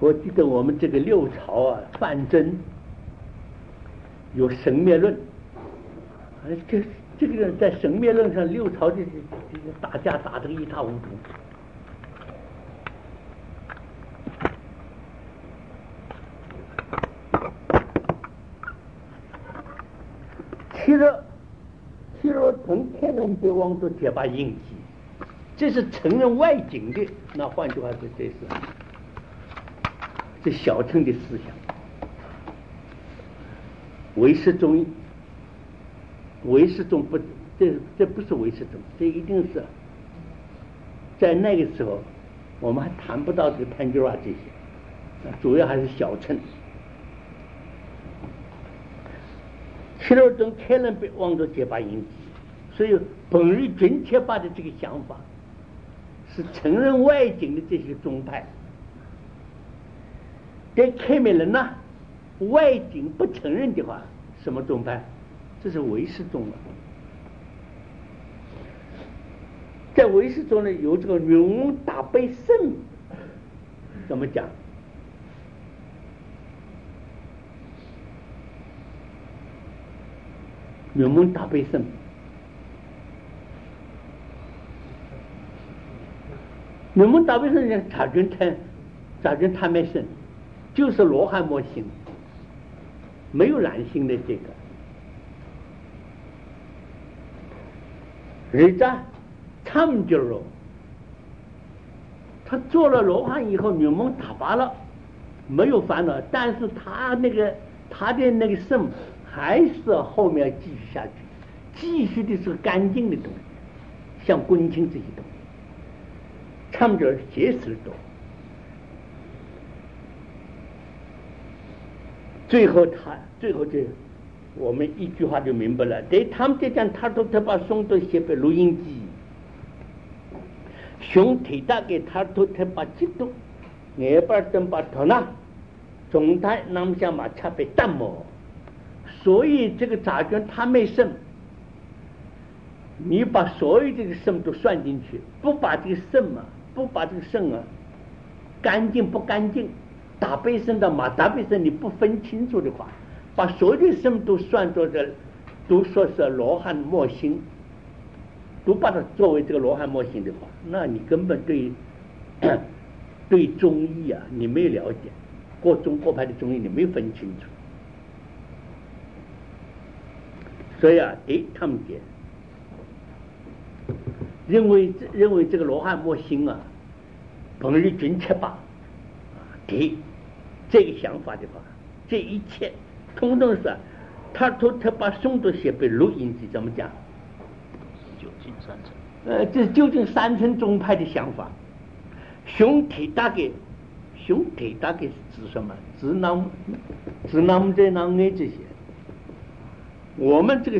我记得我们这个六朝啊，范增有神灭论，这个人在神灭论上，六朝这打架打得一塌糊涂。其实从天龙北王都结巴印记，这是承认外景的。那换句话说，这小乘的思想，唯识宗不，这不是唯识宗，这一定是在那个时候我们还谈不到这个潘多拉这些，主要还是小乘。其实从天龙北王都结巴印记，所以本日准确把的这个想法是承认外景的这些宗派。在开明人呢，外景不承认的话，什么宗派？这是唯识宗了。在唯识宗呢，有这个云翁大悲圣，怎么讲？云翁大悲圣，云翁大悲圣讲查准他没圣，就是罗汉摩心，没有染心的这个。人家他们就说，他做了罗汉以后，女蒙打拔了，没有烦恼，但是他的那个圣还是后面要继续下去，继续的是干净的东西，像昆清这些东西，他们就是邪识多。最后这我们一句话就明白了，对他们在讲他都把诵读写给录音机，熊体大给他都把激动，眼巴灯把头呢，总台那么想把差别淡漠，所以这个杂卷他没剩，你把所有这个肾都算进去，不把这个肾啊干净不干净，大悲肾的马大悲肾你不分清楚的话，把所有的肾都算作这，都说是罗汉莫心，都把它作为这个罗汉莫心的话，那你根本对中医啊你没有了解，各宗各派的中医你没有分清楚，所以啊，他们讲认为这个罗汉莫心啊，本日准确吧？这个想法的话，这一切通通是他把诵读写被录音机怎么讲？ 究竟三层。 这究竟三层宗派的想法。兄弟大概是指什么？指那么在那爱这些。我们这个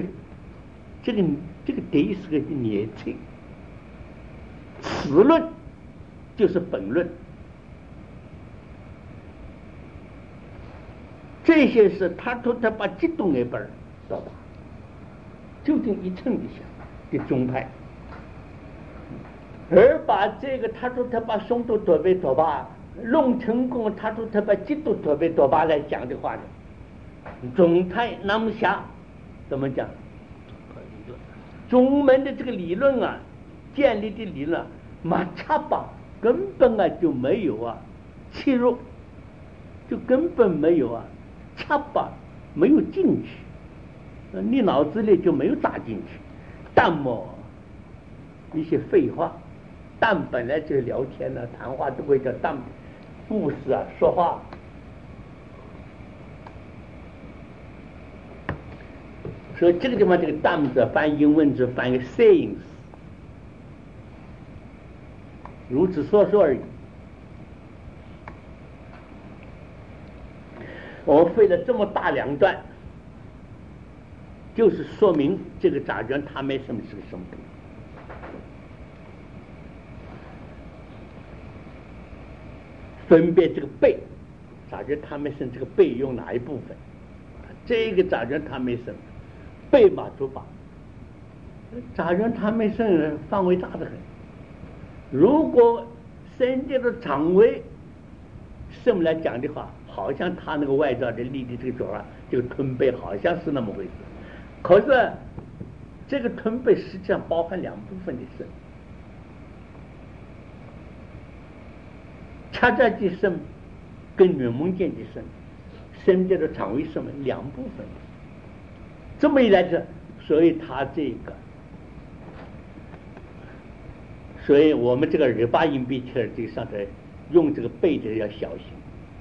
得是个年轻，此论就是本论。这些是他把激动那本儿，知道吧？究竟一称的想的宗派，而把这个他把诵读多贝多巴弄成功，他把激动多贝多巴来讲的话呢，宗派那么下怎么讲？宗门的这个理论啊，建立的理论马差吧根本啊就没有啊切入，就根本没有啊。插吧没有进去，你脑子里就没有打进去。但么一些废话，但本来就聊天呢，谈话都会叫但，故事啊，说话。所以这个地方这个但字翻英文字翻译 sayings， 如此说而已。我费了这么大两段，就是说明这个杂卷他没什么是个什么东西。分别这个背，杂卷他没生这个背用哪一部分？这个杂卷他没生背马祖法，杂卷他没生范围大得很。如果身体的肠胃圣来讲的话，好像他那个外罩的立的这个角啊，这个臀背好像是那么回事。可是这个臀背实际上包含两部分的肾，掐扎肌肾跟女蒙间的肾，肾叫做肠胃肾两部分。这么一来着，所以他这个，所以我们这个耳巴硬闭气儿这上头用这个背的要小心。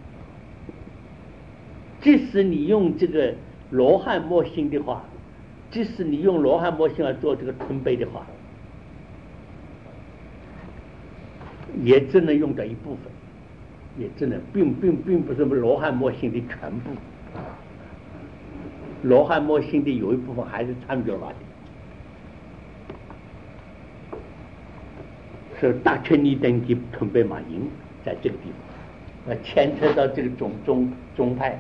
即使你用这个罗汉摸心的话，即使你用罗汉摸心来做这个臀背的话，也只能用到一部分，也只能并不是罗汉摸心的全部。罗汉摸心的有一部分还是参脚了的，所以大圈尼登记臀背马营在这个地方，牵扯到这个宗派。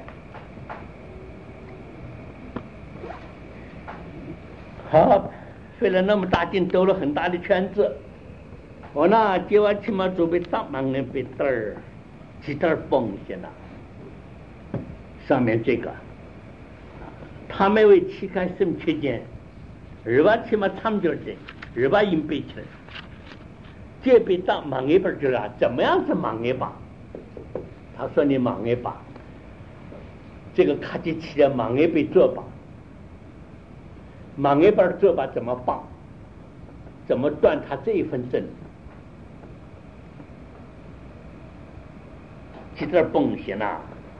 好，费了那么大劲，兜了很大的圈子，我呢接完起码准备大忙人被灯儿，几袋风险了，上面这个。他们为期刊肾缺见，二把起码参脚的，二把硬背起来，这被当忙一本就了，怎么样是忙一把？他说你忙一把，这个卡机器的忙一被做吧，忙一把做吧怎么报？怎么断他这一份正？这点风险呐。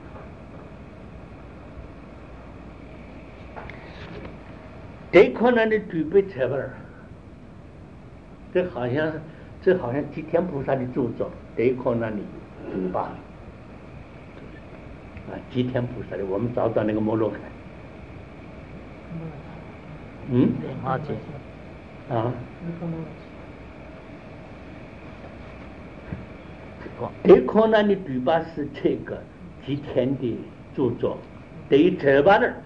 这可能的具备车本儿，这好像吉天菩萨的著作，这可能的主吧，吉天菩萨的，我们找到那个摩洛克， 阿姐， 这可能的主吧是这个吉天的著作，这车本儿。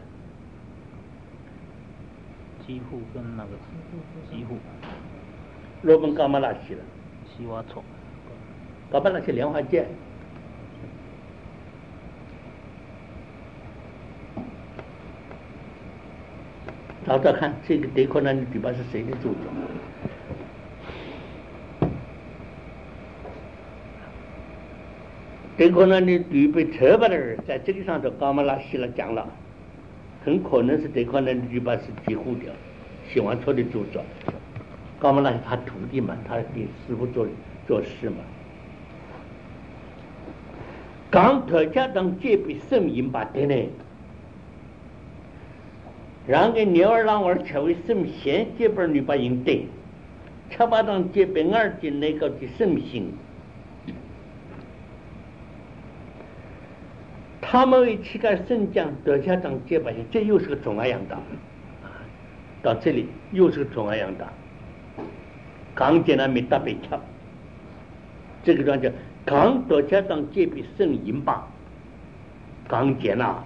几乎跟那个几乎， 罗本干嘛拉去了？ 西瓦错， 干嘛拉去莲花界？找找看，这个德克南的底巴是谁的著作？德克南的底巴车巴的，在这个上头干嘛拉西了讲了。很可能是德克南的底巴是几乎的，写完错的著作。干嘛那是他徒弟嘛，他给师傅做事嘛。刚特家当戒备圣饮把的呢，让给牛儿郎儿成为圣贤这本女把应对，吃把当戒备二进那个的圣行。他们为乞丐圣将得家当接把，这又是个中央的，到这里又是个中央的，刚见了没大被抢，这个叫刚得家当接被圣银吧，刚见了，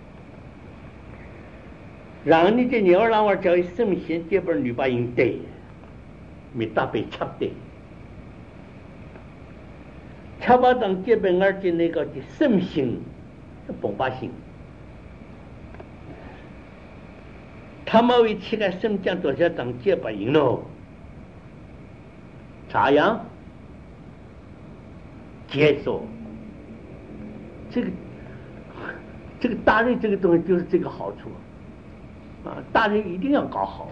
让你这牛儿郎儿叫圣贤这本女把应对，没大被抢的，吃把当接被二进那个的圣行。崩巴性，他们为乞丐圣将多少当接把赢喽？咋样？接受这个大人这个东西就是这个好处啊！大人一定要搞好，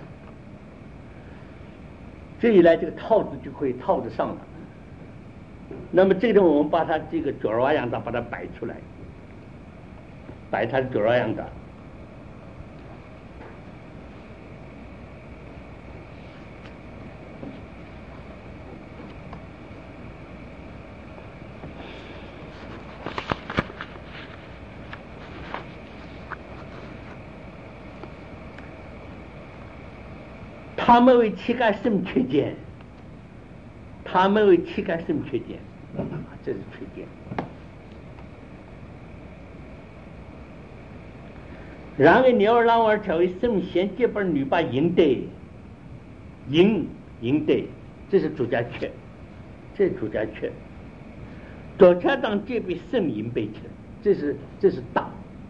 这一来这个套子就可以套得上了。那么这个我们把它这个角儿样的把它摆出来。摆它是这样的，他们为乞丐圣缺见，他们为乞丐圣缺见，这是缺见。然而牛儿郎儿成为圣贤这本女把赢得，赢得，这是主家缺，这是主家缺。 左恰当戒备圣淫被称，这是道。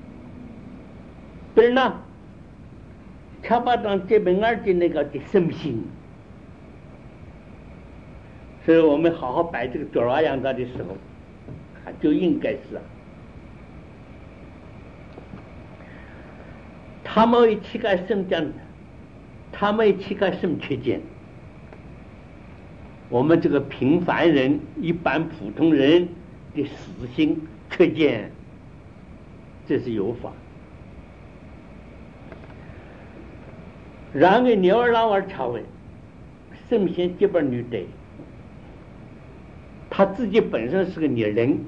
对呢，恰巴当戒备二的那个的圣心，所以我们好好摆这个左拉扬达的时候，就应该是他们为乞丐圣将，他们为乞丐圣缺见。我们这个平凡人、一般普通人的死心缺见，这是有法。然而牛儿郎儿朝为圣贤这本女的，他自己本身是个女人，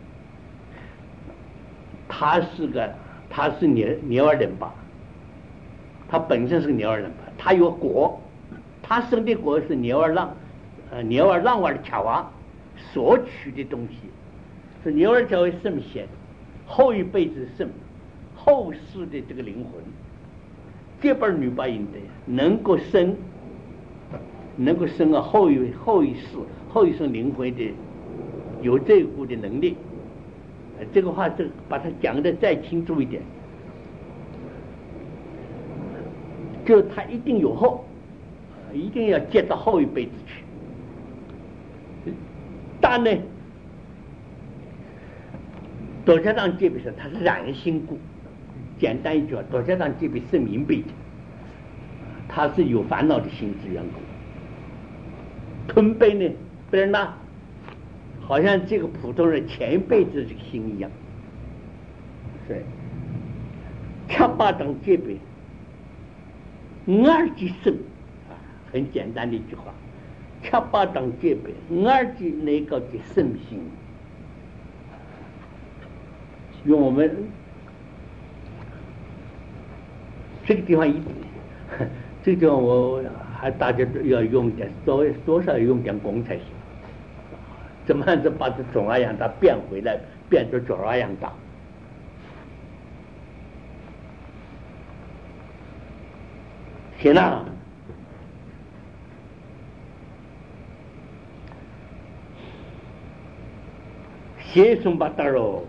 他是牛儿人吧，他本身是个牛儿人吧，他有果，他生的果是牛儿郎儿巧啊所取的东西，是牛儿巧为圣贤，后一辈子圣，后世的这个灵魂，这本女八应的能够生啊后一生灵魂的有这股的能力。这个话是把它讲的再清楚一点，就他一定有后，一定要接到后一辈子去。但呢，多家当戒备是他是染心故，简单一句话，多家当戒备是明白的，他是有烦恼的心之缘故。吞背呢，别人呢，好像这个普通人前一辈子这个心一样，是恰巴当戒备，二级圣啊，很简单的一句话。恰巴当戒备，二级那个的圣心，用我们这个地方这个地方我还大家都要用点，多少用点功才行。怎么样子把这总而言它变回来，变成总而言它。行了。先送把大肉，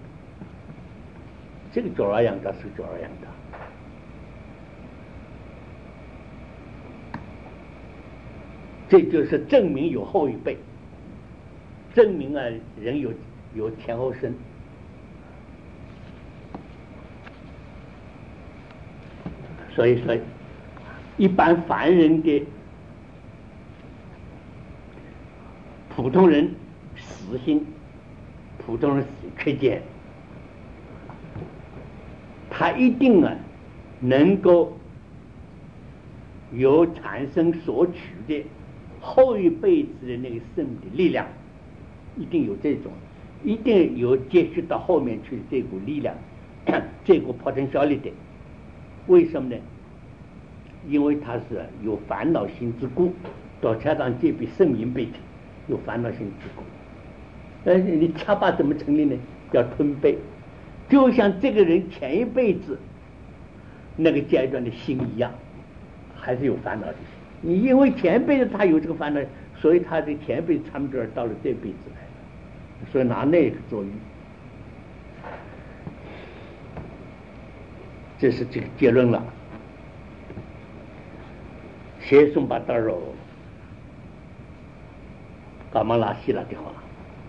这个左儿样的是左儿样的，这就是证明有后一辈，证明啊人有前后生。所以说，一般凡人的普通人死心。普通人缺见，他一定啊能够有产生所取的后一辈子的那个圣的力量，一定有这种，一定有接续到后面去的这股力量，这股potentiality的。为什么呢？因为他是有烦恼心之故，到恰当戒备圣淫辈子有烦恼心之故。你恰巴怎么成立呢？叫吞背，就像这个人前一辈子那个阶段的心一样，还是有烦恼的心。你因为前辈子他有这个烦恼，所以他的前辈子他们这儿到了这辈子来，所以拿那个作用，这是这个结论了。先送把大肉，干嘛拉稀了的话。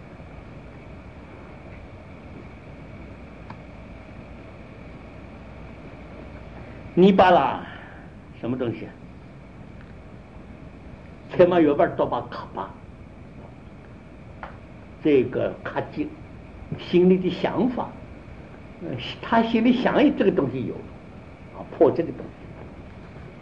泥巴啦，什么东西？前面有边多把卡巴，这个卡紧心里的想法，他心里想这个东西有啊，破这个东西。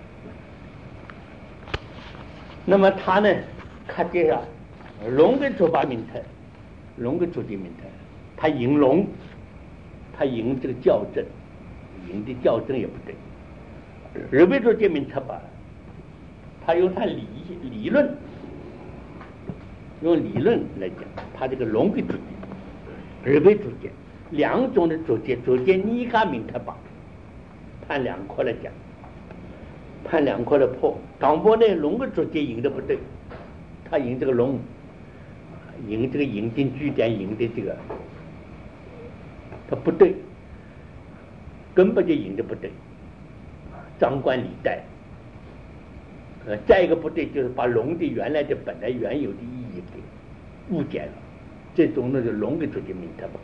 那么他呢，卡紧啊，龙的做把名态，龙的做的名态，他赢龙，他赢这个校正。赢的校正也不对，日本做见面他把，他用他理论，用理论来讲，他这个龙的主见，日本主见，两种的主见你干明他把，判两块来讲，判两块的破，当波呢龙的主见赢的不对，他赢这个龙， 引这个引经据典引的这个，它不对，根本就引的不对，张冠李戴。再一个不对，就是把龙的原来的本来原有的意义给误解了，这种那个龙给主题名特不。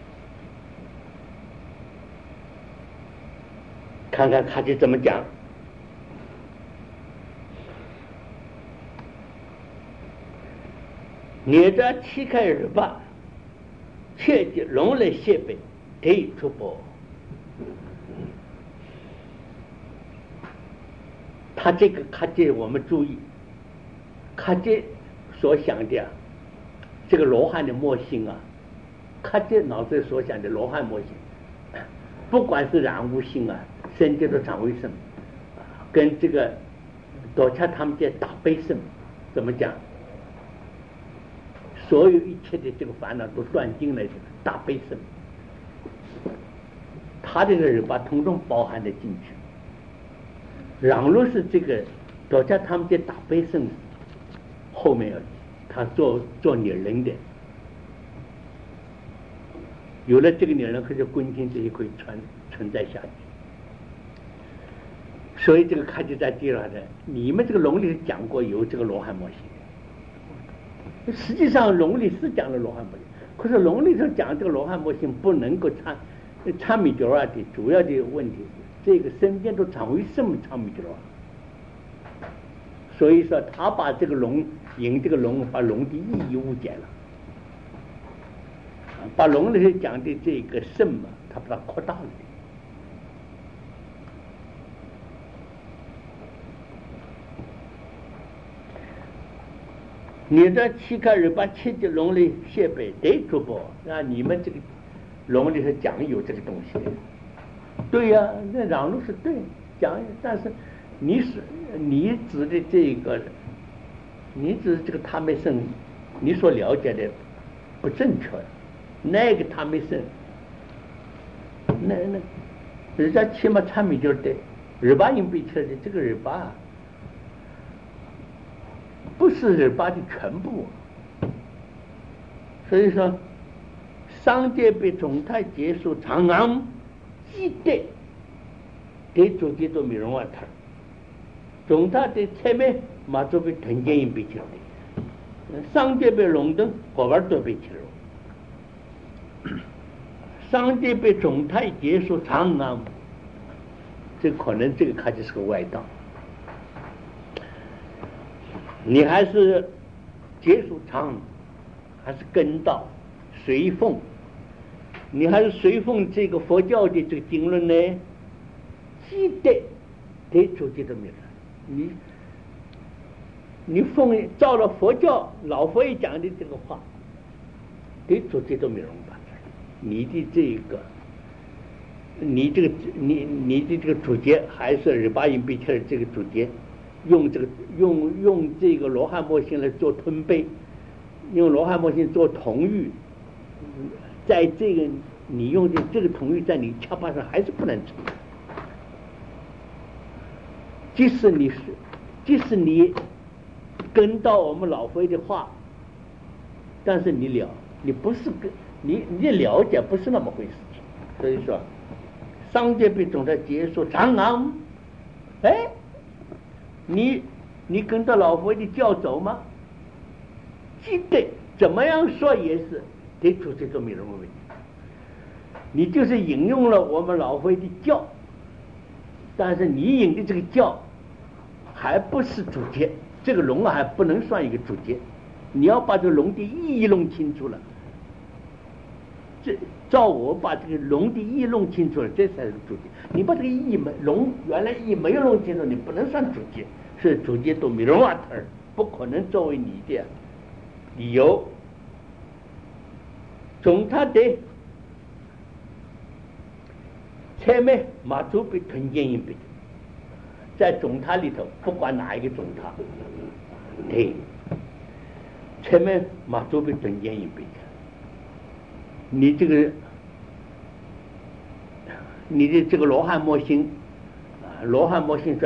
看看他就怎么讲。捏着七开耳巴，切记龙来谢背，得出波。他这个卡杰我们注意，卡杰所想的这个罗汉的模型啊，卡杰脑子所想的罗汉模型，不管是染污性啊，身体的肠胃肾，跟这个多恰他们这大悲肾怎么讲？所有一切的这个烦恼都断尽了，这个大悲肾，他这个人把统统包含的进去。倘若是这个多恰他们这大悲肾后面他做拟人的，有了这个拟人，可是观经这一可以存在下去。所以这个看就在地上的，你们这个龙里讲过有这个罗汉模型。实际上龙里是讲了罗汉模型，可是龙里头讲这个罗汉模型不能够参米丢啊的主要的问题是这个身边都常为什么参米丢啊？所以说他把这个龙引这个龙，把龙的意义误解了，把龙里头讲的这个肾嘛，他把它扩大了。你这七开始把七的龙里谢背得出不？那你们这个龙里头讲有这个东西，对呀、那嚷路是对讲，但是你指的这个，你指的这个他没圣，你所了解的不正确，那个他没圣，那人家起码参米就是对，日巴应被切的这个日巴。不是日巴的全部，所以说上界被总态结束长安记得给主机都没人玩他，总态的前面马祖被腾建一被起来，上界被龙灯火玩都被起来，上界被总态结束长安，这可能这个看就是个外道。你还是结束长，还是跟道随奉？你还是随奉这个佛教的这个经论呢？记得出去都没有。你奉照了佛教老佛爷讲的这个话，得出去都没有办法。你的这个，你的这个主节还是日巴音比切的这个主节。用这个罗汉模型来做吞背，用罗汉模型做同玉，在这个你用的这个同玉在你恰巴上还是不能成。即使你跟到我们老佛爷的话，但是你不是你的了解不是那么回事情。所以说，上界被总在结束长安，哎。你跟着老佛爷的教走吗？记得怎么样说也是得出这种没人问题。你就是引用了我们老佛爷的教，但是你引的这个教还不是主节，这个龙还不能算一个主节，你要把这个龙的意义弄清楚了。照我把这个龙的意义弄清楚了，这才是主节。你把这个意义龙原来意义没有弄清楚，你不能算主节。是主节都没人挖头，不可能作为你的理由。总他的前面马祖被吞建一笔，在总塔里头，不管哪一个总塔，对，前面马祖被吞建一笔。你的这个罗汉模型，罗汉模型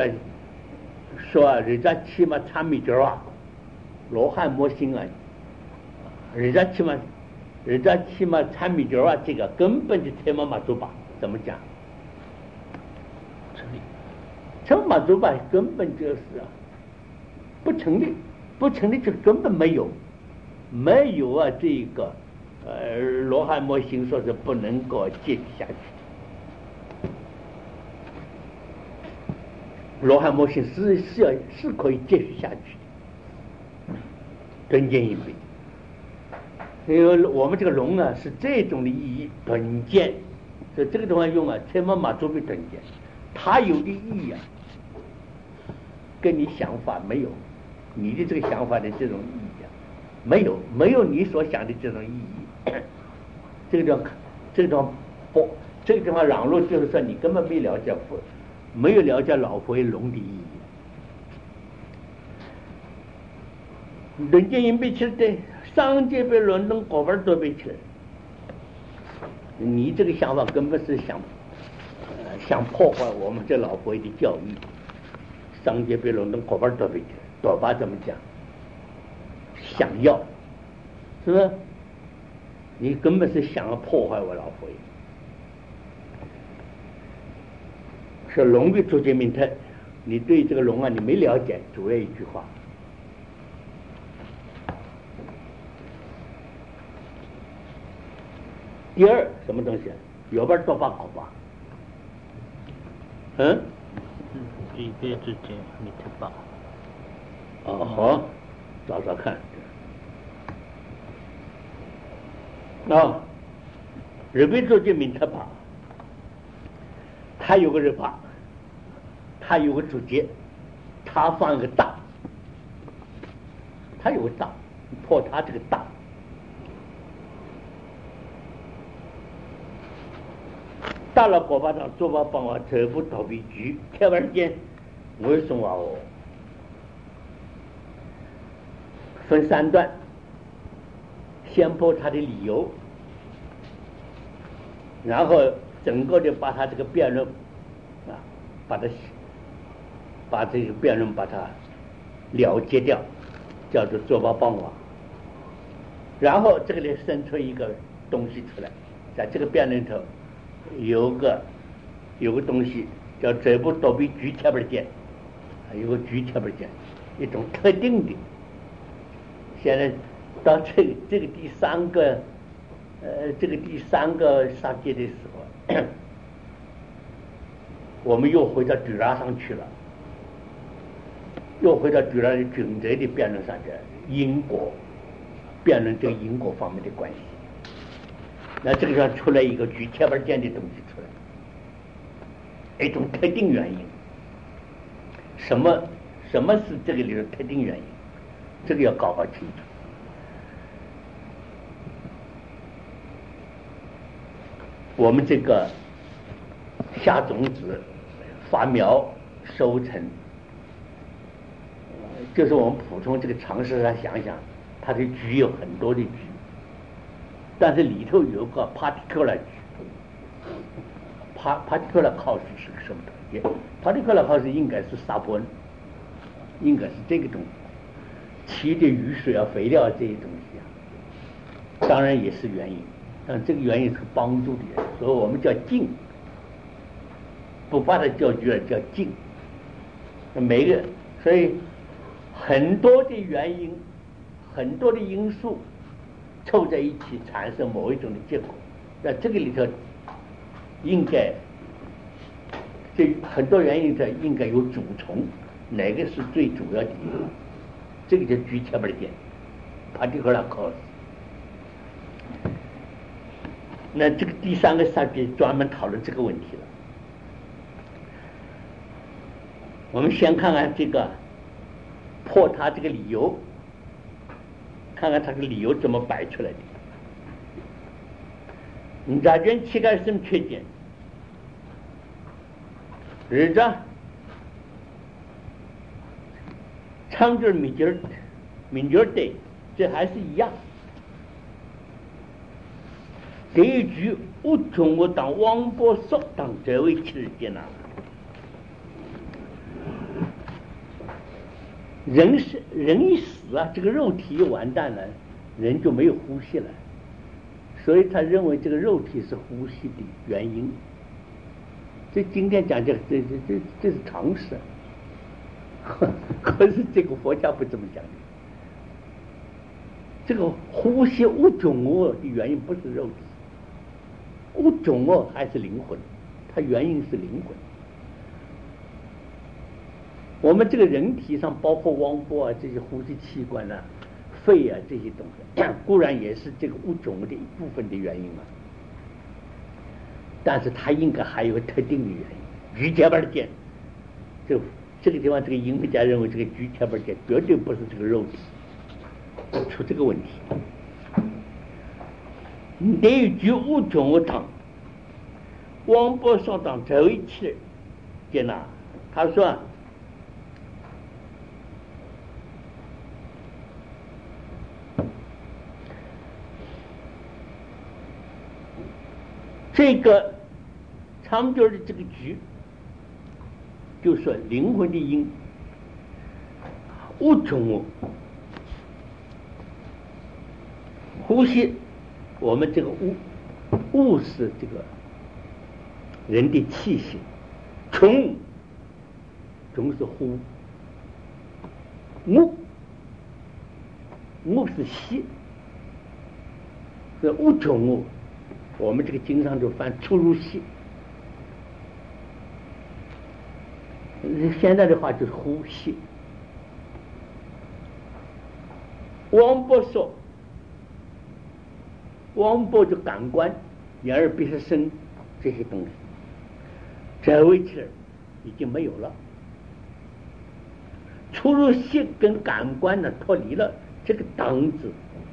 说人家起码参米点啊，罗汉模型啊， 人家起码产米酒啊，这个根本就车马祖吧？怎么讲？ 成立。 车马祖吧根本就是不成立，不成立就根本没有啊这个罗汉摩心说是不能够继续下去。罗汉摩心是可以继续下去的，顿见一杯。因为我们这个龙啊是这种的意义，顿见，所以这个地方用啊，车马祖比顿见，它有的意义啊，跟你想法没有，你的这个想法的这种意义啊，没有你所想的这种意义。这个地方嚷路就是说你根本没了解老佛爷龙的意义。人间因被起来，上界被伦敦国本都被起来，你这个想法根本是想破坏我们这老佛爷的教育。上界被伦敦国本都被起来，多巴怎么讲？想要，是不是？你根本是想要破坏我老佛爷。说龙的主角名特，你对这个龙啊，你没了解，主要一句话。第二什么东西？有本多巴好吧？ 一辈之间没特吧？ 哦，好，找找看。日本主角名特吧，他有个日吧，他有个主角，他放一个大，他有个大，破他这个大。大了国巴上做法帮我这部逃避局开玩间，为什么分三段，先破他的理由，然后整个的把他这个辩论把这个辩论把它了结掉，叫做做法帮我，然后这个里生出一个东西出来，在这个辩论头有个东西叫这部躲避局贴本件，有个局贴本件，一种特定的。现在到这个第三个杀戒的时候，我们又回到dü拉上去了，又回到dü拉的准则的辩论上去，因果辩论这个因果方面的关系。那这个上出来一个举贴本件的东西出来，一种特定原因。什么是这个里的特定原因？这个要搞清楚。我们这个下种子、发苗、收成，就是我们普通这个常识上想想，它的局有很多的局。但是里头有个 particular 局 ，particular cause 是个什么东西 ？particular cause 应该是沙盆，应该是这个东西，其的雨水啊、肥料这些东西啊，当然也是原因，但这个原因是帮助的人，所以我们叫静，不把它叫局了，叫静。每个，所以很多的原因，很多的因素。凑在一起产生某一种的结果，那这个里头应该这很多原因上应该有主从，哪个是最主要的？这个就举前面点 particular cause。那这个第三个subject专门讨论这个问题了。我们先看看这个破他这个理由。看看他的理由怎么摆出来的。你咋觉乞丐什么缺点？日子长句民句对，这还是一样。这一句我中国当王伯说当这位期间呐，人一死啊，这个肉体就完蛋了， 人就没有呼吸了。所以他认为这个肉体是呼吸的原因。这今天讲这是常识，可是这个佛家不这么讲的。这个呼吸物种的原因不是肉体，物种还是灵魂，它原因是灵魂。我们这个人体上包括汪波这些呼吸器官肺这些东西，固然也是这个物种的一部分的原因嘛，但是它应该还有个特定的原因。举前板腱，这个地方，这个英文家认为这个举前板腱绝对不是这个肉体出这个问题。对于物种堂，汪波说当这一切，见呐，他说。这个长句的这个局，就说灵魂的因，物种呼吸，我们这个物是这个人的气息，虫是呼，木是吸，这物种我们这个经上就翻出入息，现在的话就是呼吸。汪波说，汪波就感官、眼耳鼻舌身这些东西，这位置已经没有了。出入息跟感官脱离了这个档子。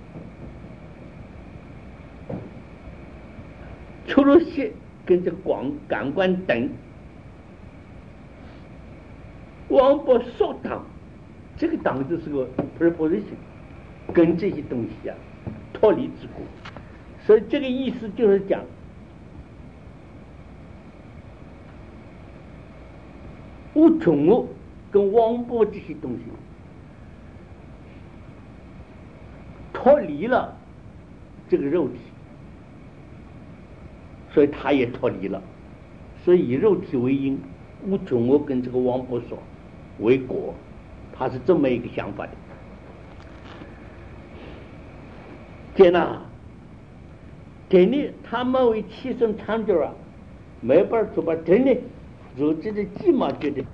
出入息跟这感官等，汪波说档，这个档子是个 preposition， 跟这些东西脱离之故。所以这个意思就是讲，物种跟汪波这些东西脱离了这个肉体。所以它也脱离了，所以以肉体为因，物种跟这个汪波说为果，他是这么一个想法的。接纳，这里他们为起身长久没办法把这里如这的鸡毛觉得，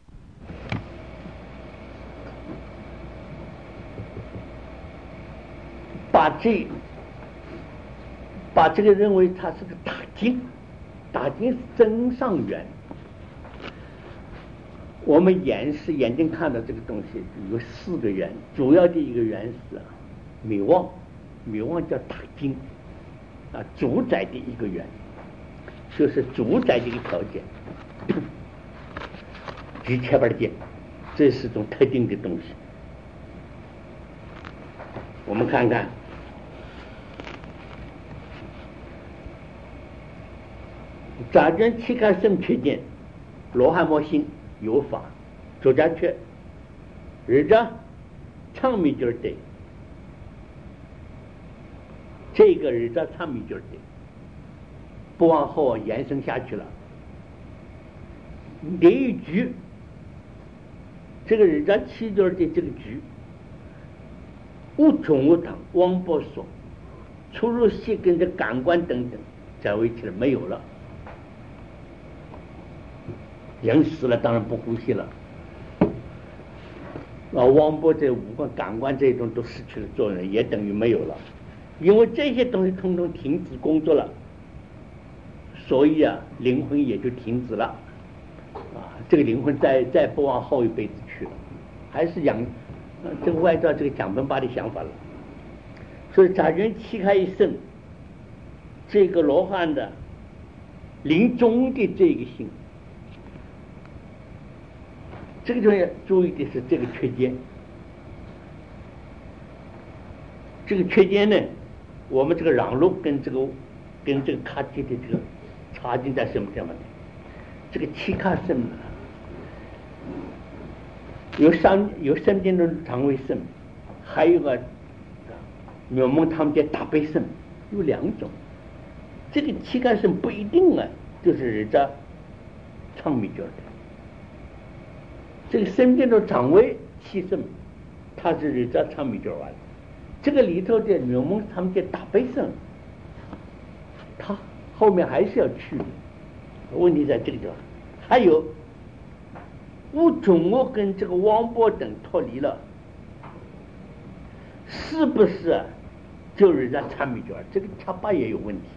把这个认为它是个大经，大经是真上缘。我们眼睛看到这个东西有4个缘，主要的一个缘是迷妄叫大经主宰的一个缘，就是主宰的一个条件。举前板腱，这是种特定的东西。我们看看。扎针气看肾缺见，罗汉摩心有法，周家缺，日着长米就是对，这个日着长米就是对，不往后延伸下去了。这一局，这个日着气就是的这个局，物种物堂汪波说，出入息跟这感官等等，在为止没有了。人死了当然不呼吸了，汪波这5个感官这种都失去了作用，也等于没有了，因为这些东西统统停止工作了，所以灵魂也就停止了这个灵魂再不往后一辈子去了，还是这个外照这个蒋本巴的想法了。所以扎人气开一生，这个罗汉的临终的这个心，这个就要注意的是这个缺间。这个缺间呢，我们这个壤路跟这个卡体的这个差距在什么地方呢？这个气卡肾有三经的肠胃肾，还有个我们他们叫大悲肾，有2种。这个气干肾不一定啊，就是人家肠米角的。这个生病的肠胃气肾，它是人家肠米角完。这个里头的我们他们叫大悲肾，它后面还是要去的。问题在这个地方。还有物种我跟这个王波等脱离了，是不是啊？就人家肠米角，这个插巴也有问题。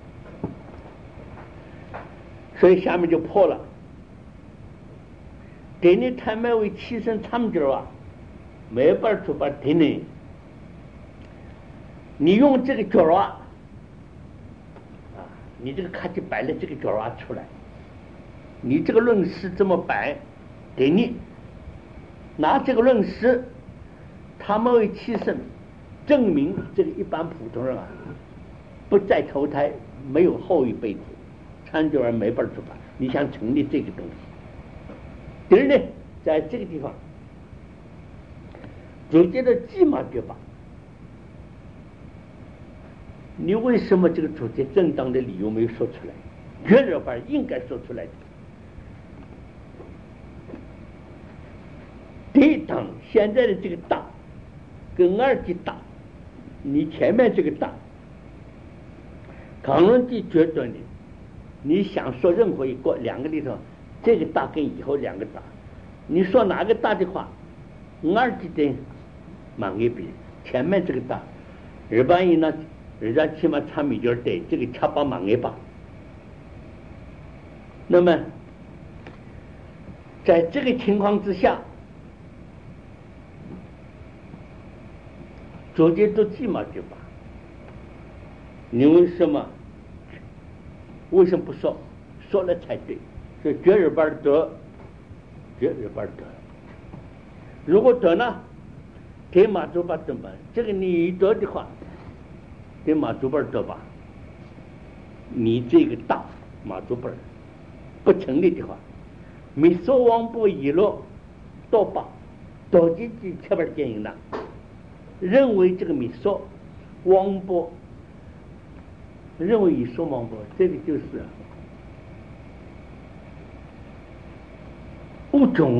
所以下面就破了。给你太脉为气生肠角啊，没办法把给你，你用这个角啊，你这个卡就摆了这个角啊出来，你这个论诗这么摆，给你拿这个论诗，他们为气生，证明这个一般普通人啊，不再投胎，没有后一辈子。肠角没法出版，你想成立这个东西。第二呢，在这个地方，主角的鸡马绝吧，你为什么这个主角正当的理由没有说出来？绝热法应该说出来的。第一档现在的这个大，跟二级大，你前面这个大，抗论的决断的。你想说任何两个里头，这个大跟以后2个大，你说哪个大的话，二级的忙一比前面这个大，日本人呢，人家起码肠米角对这个插把忙一把。那么在这个情况之下，逐渐都鸡毛就把，你为什么不说？说了才对。所以绝日班得，绝日班得。如果得呢，给马祖巴怎么办？这个你得的话，给马祖班得吧。你这个大马祖班不成立的话，米索王波一落多巴，多进去前边电影了，认为这个米索王波。认为以说王波，这个就是物种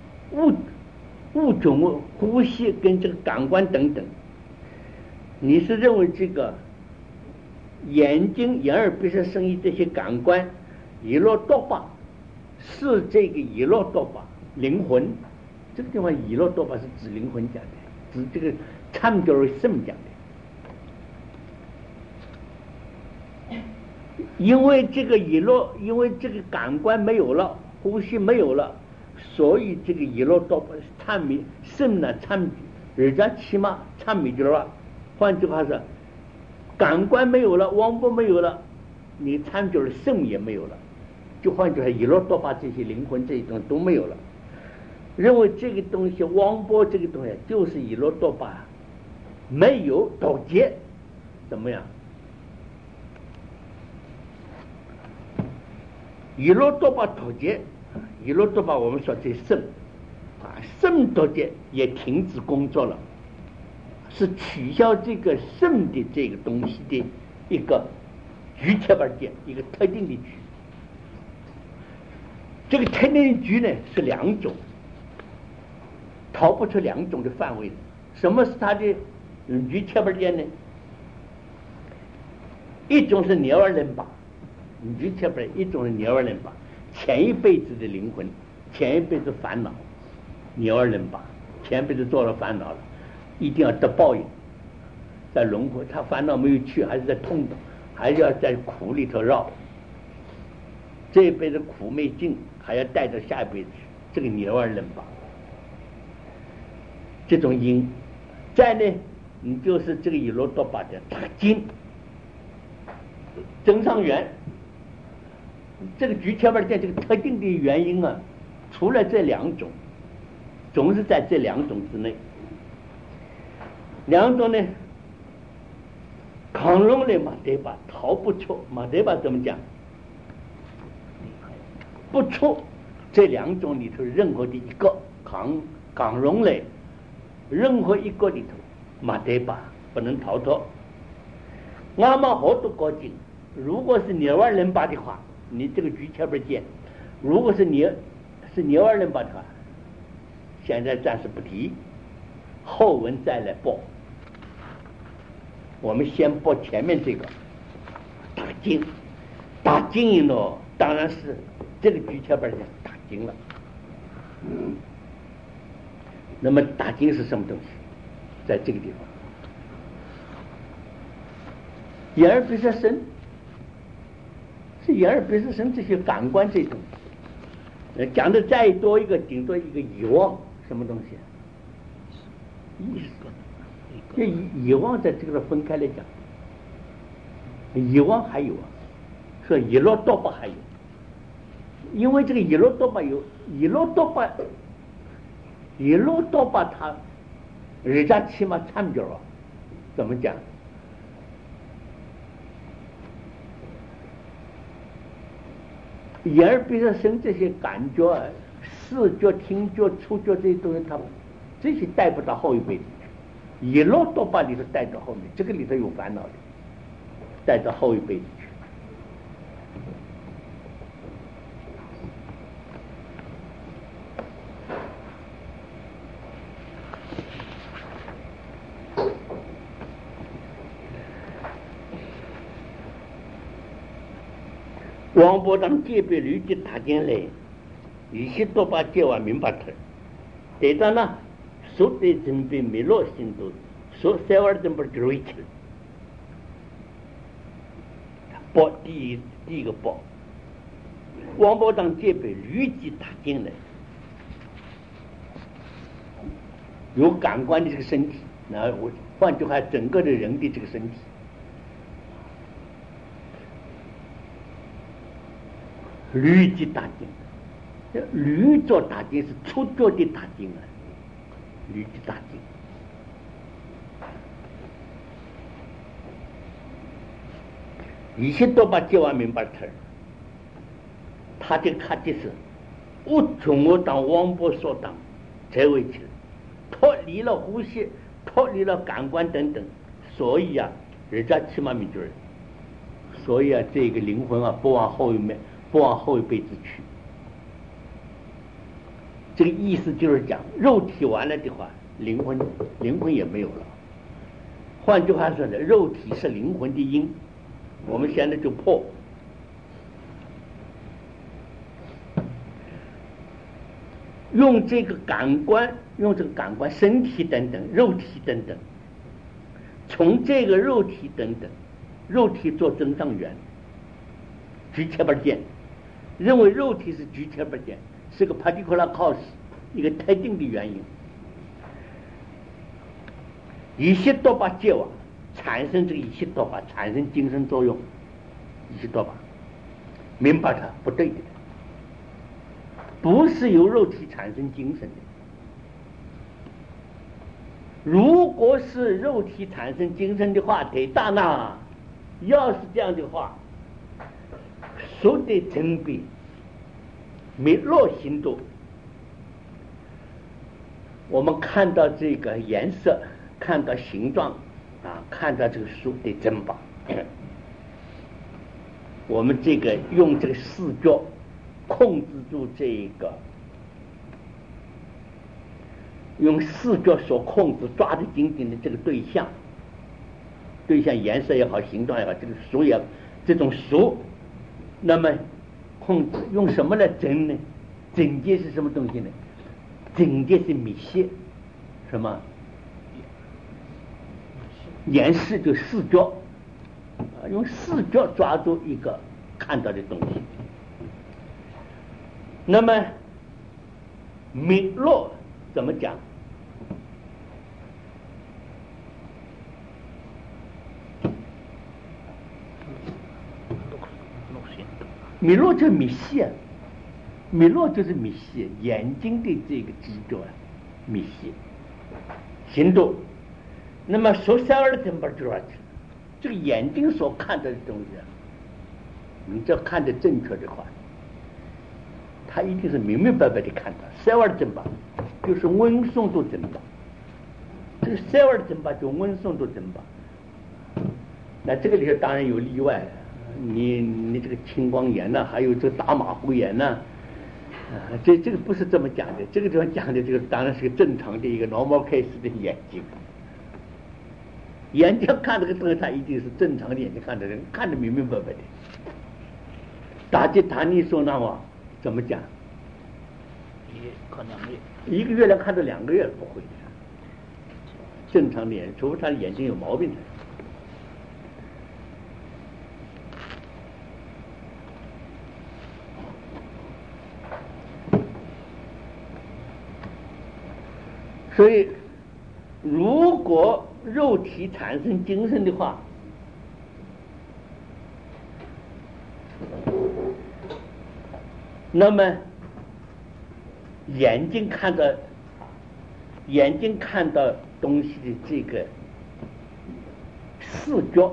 呼吸跟这个感官等等。你是认为这个眼睛、眼耳鼻舌身意这些感官，以洛多巴是这个以洛多巴灵魂。这个地方以洛多巴是指灵魂讲的，指这个参教为圣讲的。因为这个因为这个感官没有了，呼吸没有了，所以这个以洛多巴参米肾呢参，人家起码参米角啊。换句话说，感官没有了，王波没有了，你参角的肾也没有了。就换句话，以洛多巴这些灵魂这一种都没有了。认为这个东西，王波这个东西就是以洛多巴没有导结，怎么样？以洛多巴脱节，以洛多巴我们说这肾肾脱节也停止工作了，是取消这个肾的这个东西的一个局切板件，一个特定的局。这个特定的局呢是2种，逃不出2种的范围。什么是它的局切板件呢？一种是涅瓦人巴。你就切不来，一种是涅瓦人巴，前一辈子的灵魂，前一辈子烦恼，涅瓦人巴，前辈子做了烦恼了，一定要得报应，在轮回，他烦恼没有去，还是在痛的，还是要在苦里头绕，这一辈子苦没尽，还要带着下一辈子去，这个涅瓦人巴，这种因。再呢，你就是这个以罗多巴的这个经增上缘。这个局切板件这个特定的原因啊，除了这2种，总是在这2种之内。2种呢，抗容的马德巴逃不出，马德巴怎么讲？不出这2种里头任何的一个抗容类，任何一个里头马德巴不能逃脱。我们好多高经，如果是涅瓦人巴的话，你这个举前边见；如果是涅瓦人巴的话，现在暂时不提，后文再来报。我们先报前面这个大经，大经呢，当然是这个举前边讲大经了。那么大经是什么东西？在这个地方，眼耳鼻舌身，是眼耳鼻舌身这些感官这种。讲的再多一个，顶多一个遗忘，什么东西？意识。这遗忘在这个分开来讲，遗忘还有说遗落多巴还有，因为这个遗落多巴有遗落多巴它人家起码参标啊，怎么讲？眼耳鼻舌身这些感觉、视觉、听觉、触觉这些东西，它这些带不到后一辈里面。遗落多巴里头带到后面，这个里头有烦恼的，带到后一辈里去。王伯当戒备律的大经来，一些多把戒完明白他，对的呢。所得准备没落心度，所三万准备就会去。报第一个报，王宝当戒备律己打进来，有感官的这个身体，那我换句话，整个的人的这个身体，律己打进，律做打进是出脚的打进啊。律己大经，一切都把戒完明白他，他的是无从我当王伯所当，才为起脱离了呼吸，脱离了感官等等，所以啊，人家起码没准，所以啊，这个灵魂啊，不往后一辈子去。这个意思就是讲，肉体完了的话，灵魂也没有了。换句话说呢，肉体是灵魂的因，我们现在就破。用这个感官，身体等等，肉体等等，从这个肉体等等，肉体做增上缘，举切不见，认为肉体是举切不见。是个 particular cause， 一个特定的原因，一切多巴戒网产生这个一切多巴产生精神作用，一切多巴明白它不对的，不是由肉体产生精神的。如果是肉体产生精神的话，得大那要是这样的话，所得真备没落心度，我们看到这个颜色，看到形状啊，看到这个书的珍宝，我们这个用这个视觉控制住这个，用视觉所控制抓得紧紧的这个对象颜色也好，形状也好，这个书也这种书，那么控制用什么来整呢？整洁是什么东西呢？整洁是密歇，什么？眼视就视觉，用视觉抓住一个看到的东西。那么密落怎么讲？米洛就是米歇，米洛就是米歇，眼睛的这个基调啊，米歇，行动。那么说三二怎么知道？这个眼睛所看到的东西啊，你只要看得正确的话，他一定是明明白白的看到。三二怎么就是温送度怎么这个塞尔真巴就温顺度真巴。那这个里头当然有例外，你这个青光眼呐，还有这个大马虎眼呐，这个不是这么讲的，这个地方讲的这个当然是个正常的一个 normal case 的眼睛。眼睛看这个东西，它一定是正常的眼睛看的人，看得明明白白的。打击谈你说那话怎么讲？ 看2个月， 一个月亮看到2个月不会的，正常的眼，除非他的眼睛有毛病的。所以，如果肉体产生精神的话，那么眼睛看到东西的这个视觉，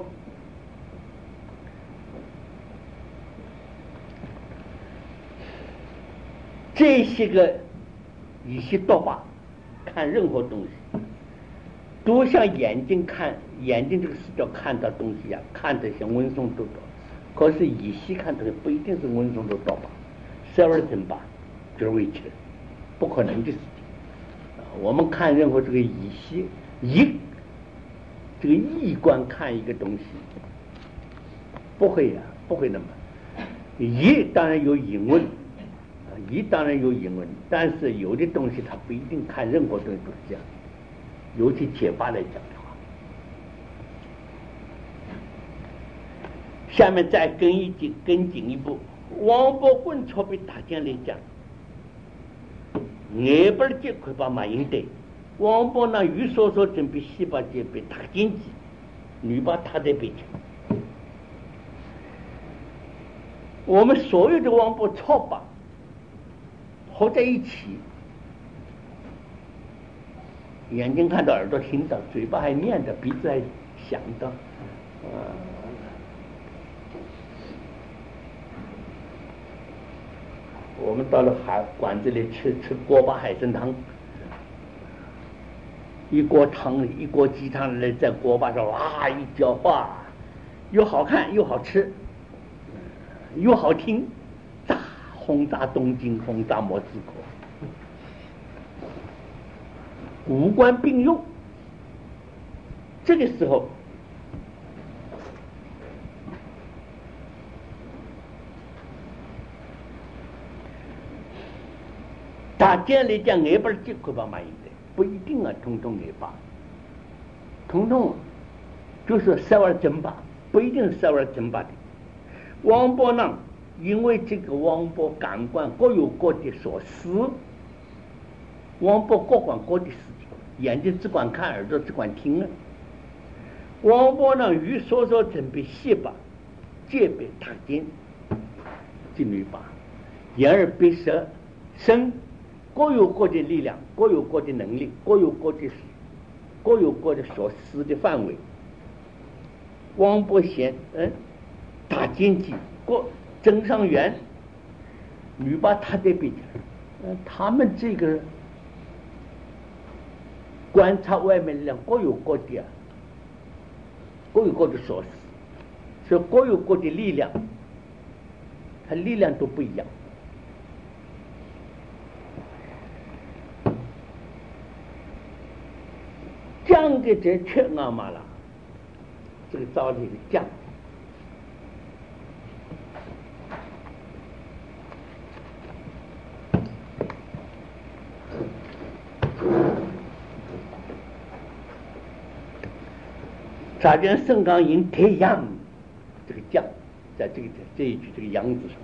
这些个一些多巴看任何东西，都像眼睛这个视角看到东西一样，看得像温顺度多。可是乙烯看东西不一定是温顺度多吧，17吧，就是为止，不可能的事情。我们看任何这个乙烯这个异观看一个东西，不会那么。乙当然有隐问。当然有隐问，但是有的东西它不一定看任何东西都是这样，尤其解法来讲的话。下面再跟进一步，王伯棍错比大家来讲，眼本结块把马应对，王伯那与所准备细胞结被大经济，女把他在背前。我们所有的王伯错吧。合在一起，眼睛看到，耳朵听到，嘴巴还念着，鼻子还想到，我们到了馆子里吃锅巴海参汤，一锅汤一锅鸡汤来在锅巴上哇一浇，哇，又好看又好吃，又好听。轰炸东京，轰炸莫斯科，五官并用。这个时候，大家来讲，眼巴结块把马应的，不一定啊，通通眼巴，通通就是12针巴，不一定是12针巴的。王伯呢？因为这个王伯感官各有各的所思，王伯各管各的事情，眼睛只管看，耳朵只管听了。王伯呢，与所准备细胞戒备塔尖，这女把眼耳鼻舌身各有各的力量，各有各的能力，各有各的所思的范围。王伯贤大经济各增上缘，女把他在边前，他们这个观察外面力量各有各的所思，所以各有各的力量，它力量都不一样。降的这缺阿玛拉，这个造的一个降。查见圣纲引太阳，这个降，在这一句这个阳字上。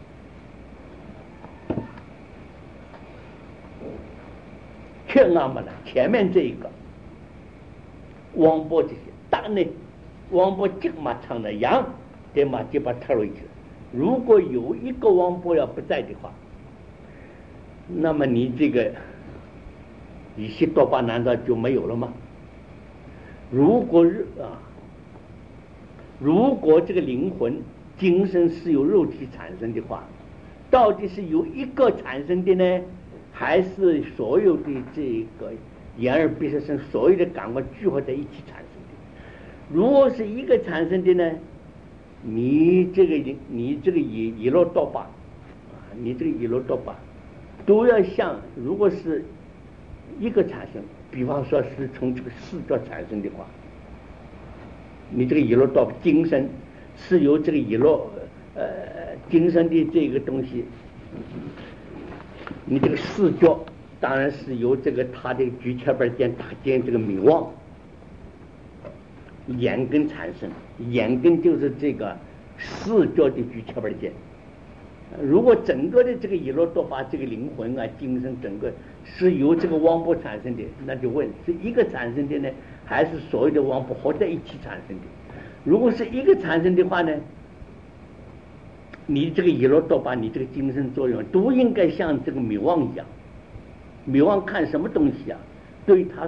却阿玛了，前面这一个王伯这些大内王伯这嘛唱的阳，对嘛就把推回去。如果有一个王伯要不在的话，那么你这个乙烯多巴难道就没有了吗？如果这个灵魂精神是由肉体产生的话，到底是由一个产生的呢，还是所有的这个眼耳鼻舌身所有的感官聚合在一起产生的。如果是一个产生的呢，你这个乙洛多巴你这个乙洛多巴都要像，如果是一个产生，比方说是从这个视觉产生的话，你这个乙洛多巴精神是由这个乙洛精神的这个东西，你这个视觉当然是由这个它的巨切板间大间这个迷惘眼根产生，眼根就是这个视觉的巨切板间。如果整个的这个乙洛多巴这个灵魂啊精神整个是由这个汪波产生的，那就问是一个产生的呢，还是所有的汪波合在一起产生的？如果是一个产生的话呢，你这个乙洛多巴你这个精神作用都应该像这个迷惘一样，迷惘看什么东西啊，对他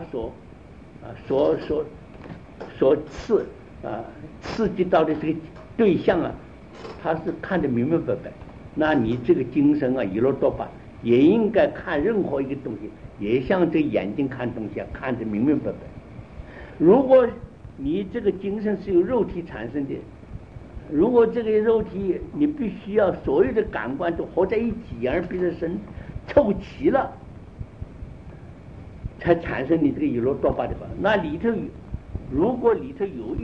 所刺激到的这个对象啊，他是看得明明白白。那你这个精神啊，乙洛多巴也应该看任何一个东西，也像这眼睛看东西啊，看得明明白白。如果你这个精神是由肉体产生的，如果这个肉体你必须要所有的感官都合在一起，眼耳鼻舌身凑齐了，才产生你这个乙洛多巴的话，那里头如果里头有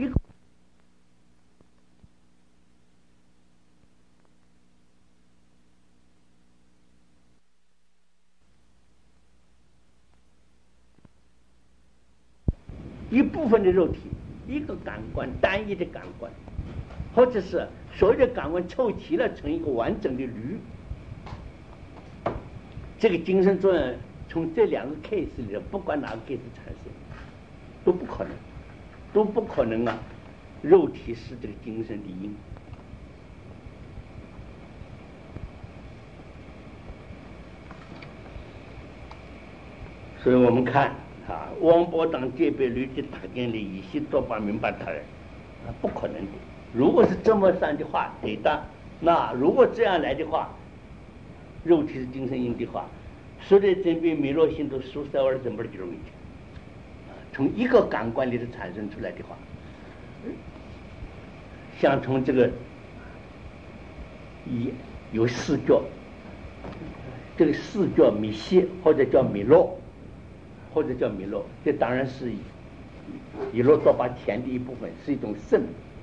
一部分的肉体，一个感官单一的感官，或者是所有的感官凑齐了成一个完整的驴，这个精神作用从这两个 case 里头，不管哪个 case 产生都不可能啊，肉体是这个精神的因。所以我们看汪波当界别率的大间里乙烯多巴明白他人不可能的。如果是这么算的话，对的。那如果这样来的话，肉体是精神因的话，所有这边弥勒性都苏塞尔怎么就容易从一个感官里头产生出来的话，像从这个有视觉，这个视觉米西或者叫米洛，这当然是乙洛多巴前的一部分，是一种肾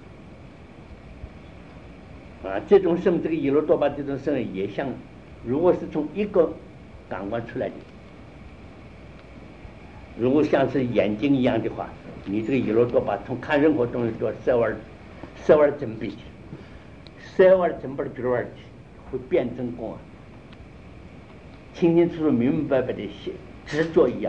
这种肾，这个乙洛多巴这种肾也像，如果是从一个感官出来的，如果像是眼睛一样的话，你这个乙洛多巴从看任何东西都要塞瓦准备去，塞瓦准备去会辩证过清清楚楚明明白白的写执着一样。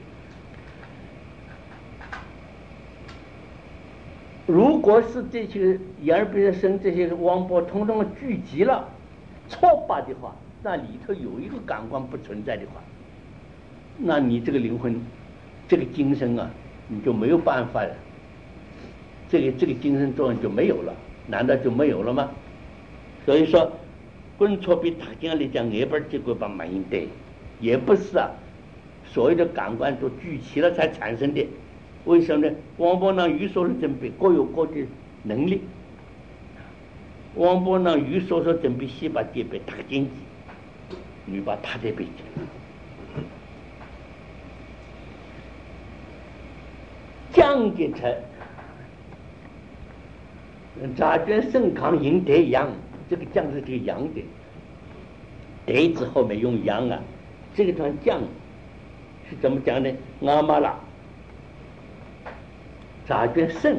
如果是这些眼耳鼻舌身这些汪波通通聚集了错把的话，那里头有一个感官不存在的话，那你这个灵魂这个精神啊，你就没有办法了，这个精神作用就没有了，难道就没有了吗？所以说滚错比大家来讲眼本结果把满应对，也不是所有的感官都聚齐了才产生的。为什么呢？汪波囊与所准备各有各的能力，汪波囊与所准备细胞界别大经济，你把它的背景降解成杂卷肾康阴德阳，这个降是这个阳的，德字后面用阳这个团降是怎么讲呢？阿玛拉杂卷肾，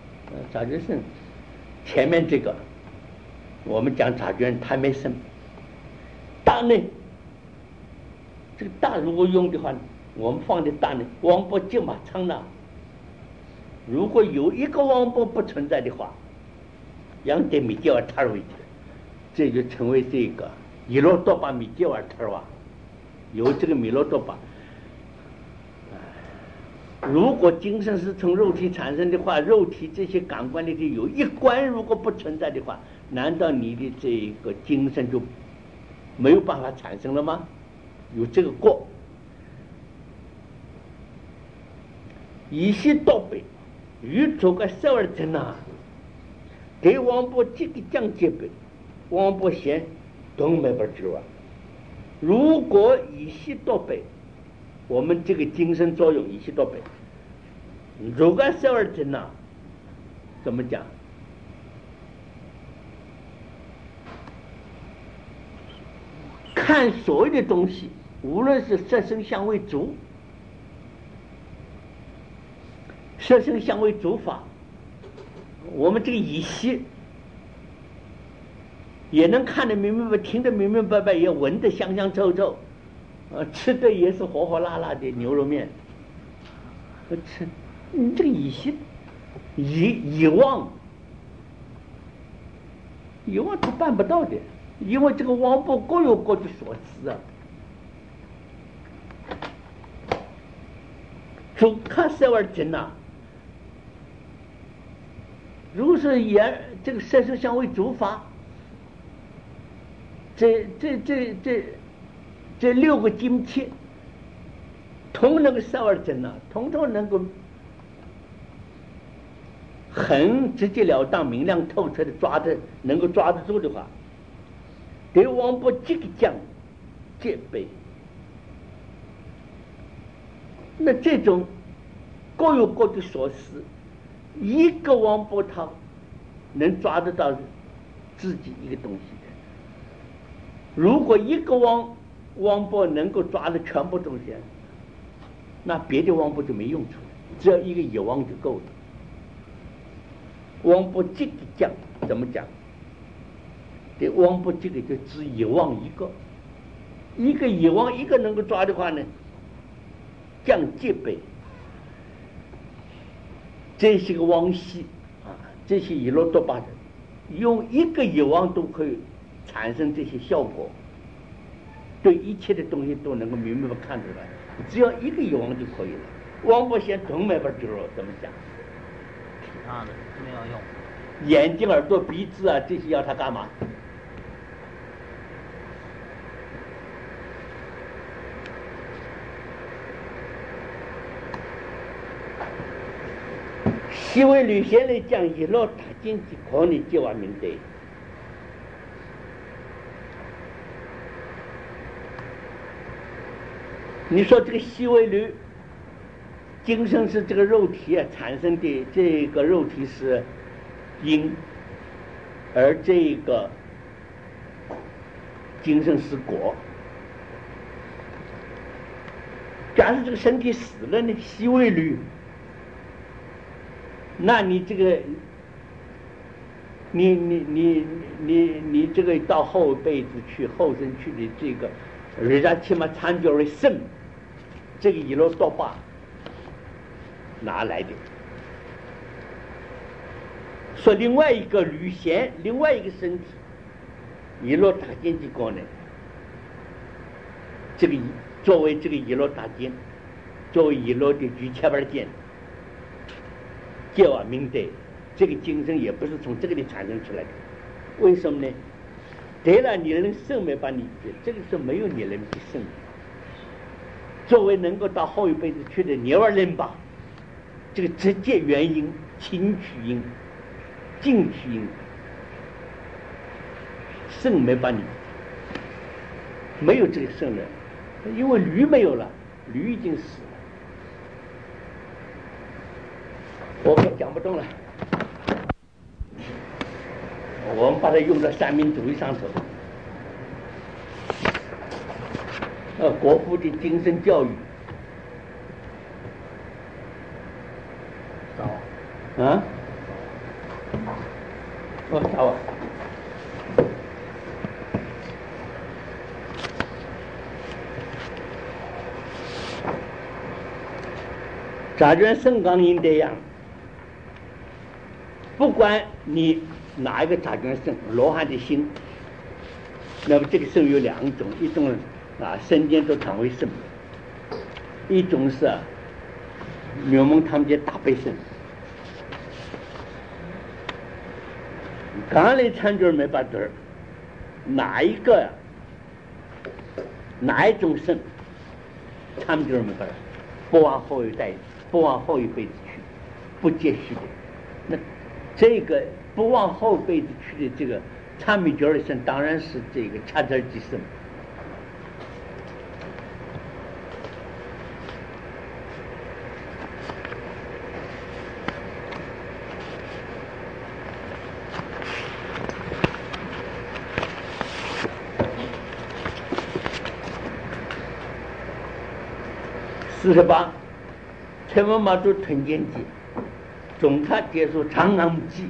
前面这个我们讲杂卷它没肾，大呢，这个大如果用的话，我们放的大呢，汪波就马仓呢，如果有一个汪波不存在的话，阳德米焦尔塔为止，这就成为这个乙洛多巴米焦尔塔瓦，有这个米洛多巴。如果精神是从肉体产生的话，肉体这些感官里头有一关如果不存在的话，难道你的这个精神就没有办法产生了吗？有这个过， 一些多倍，与这个十二层呐，给王伯这个讲解呗，王伯先都没法知道。如果一些多倍，我们这个精神作用一些多倍，如果十二层呐，怎么讲？看所有的东西，无论是色声香味足。色声香味足法，我们这个仪式也能看得明明白，听得明明白白，也闻得香香臭臭，吃的也是火火辣辣的牛肉面。吃，你这个仪式遗忘他办不到的，因为这个王伯各有各的所思啊。主看十二层呐。如果是言这个色声香味足法，这六个精气，同那个十二层呐，统统能够很直截了当、明亮透彻的能够抓得住的话，对王伯这个讲戒备，那这种各有各的所思。一个王伯他能抓得到自己一个东西的，如果一个王伯能够抓得全部东西，那别的王伯就没用处了，只要一个野王就够了。王伯这个讲怎么讲？对，王伯这个就只野王一个野王一个能够抓的话呢，讲戒备。这些个王系啊，这些一罗多巴人，用一个野王都可以产生这些效果，对一切的东西都能够明白看出来，只要一个野王就可以了。王伯贤总没法知道怎么讲， 其他的没有用。 眼睛、耳朵、鼻子啊，这些要他干嘛？西为吕贤来讲，一路大经济可能就完明的。你说这个西为吕，精神是这个肉体啊产生的，这个肉体是因，而这个精神是果。假如这个身体死了呢，西为吕。那你这个，你这个到后辈子去、后生去的这个，人家起码参照为圣，这个一路多巴哪来的？说另外一个吕贤，另外一个身体，一路大经济高呢，这个作为这个一路大经，作为一路的举切板剑。叫啊明德，这个精神也不是从这个里产生出来的，为什么呢？得了你人生没把你这个是没有你人的生。作为能够到后一辈子去的牛儿人吧，这个直接原因亲取因、近取因，生没把你没有这个生人，因为驴没有了，驴已经死了。我可讲不动了，我们把它用到三民主义上头。国父的精神教育，啊？找啊！查卷圣纲应这样。不管你哪一个查卷圣，罗汉的心，那么这个圣有两种，一种啊身间都称为圣，一种是牛蒙他们的大悲圣。刚来参卷没把对儿，哪一个哪一种圣，参卷没把，不往后一代， 不往后一辈子去，不接续的。那这个不往后辈子去的这个参米觉尔生，当然是这个恰德吉生。48全文马祖屯建记总他结束长安记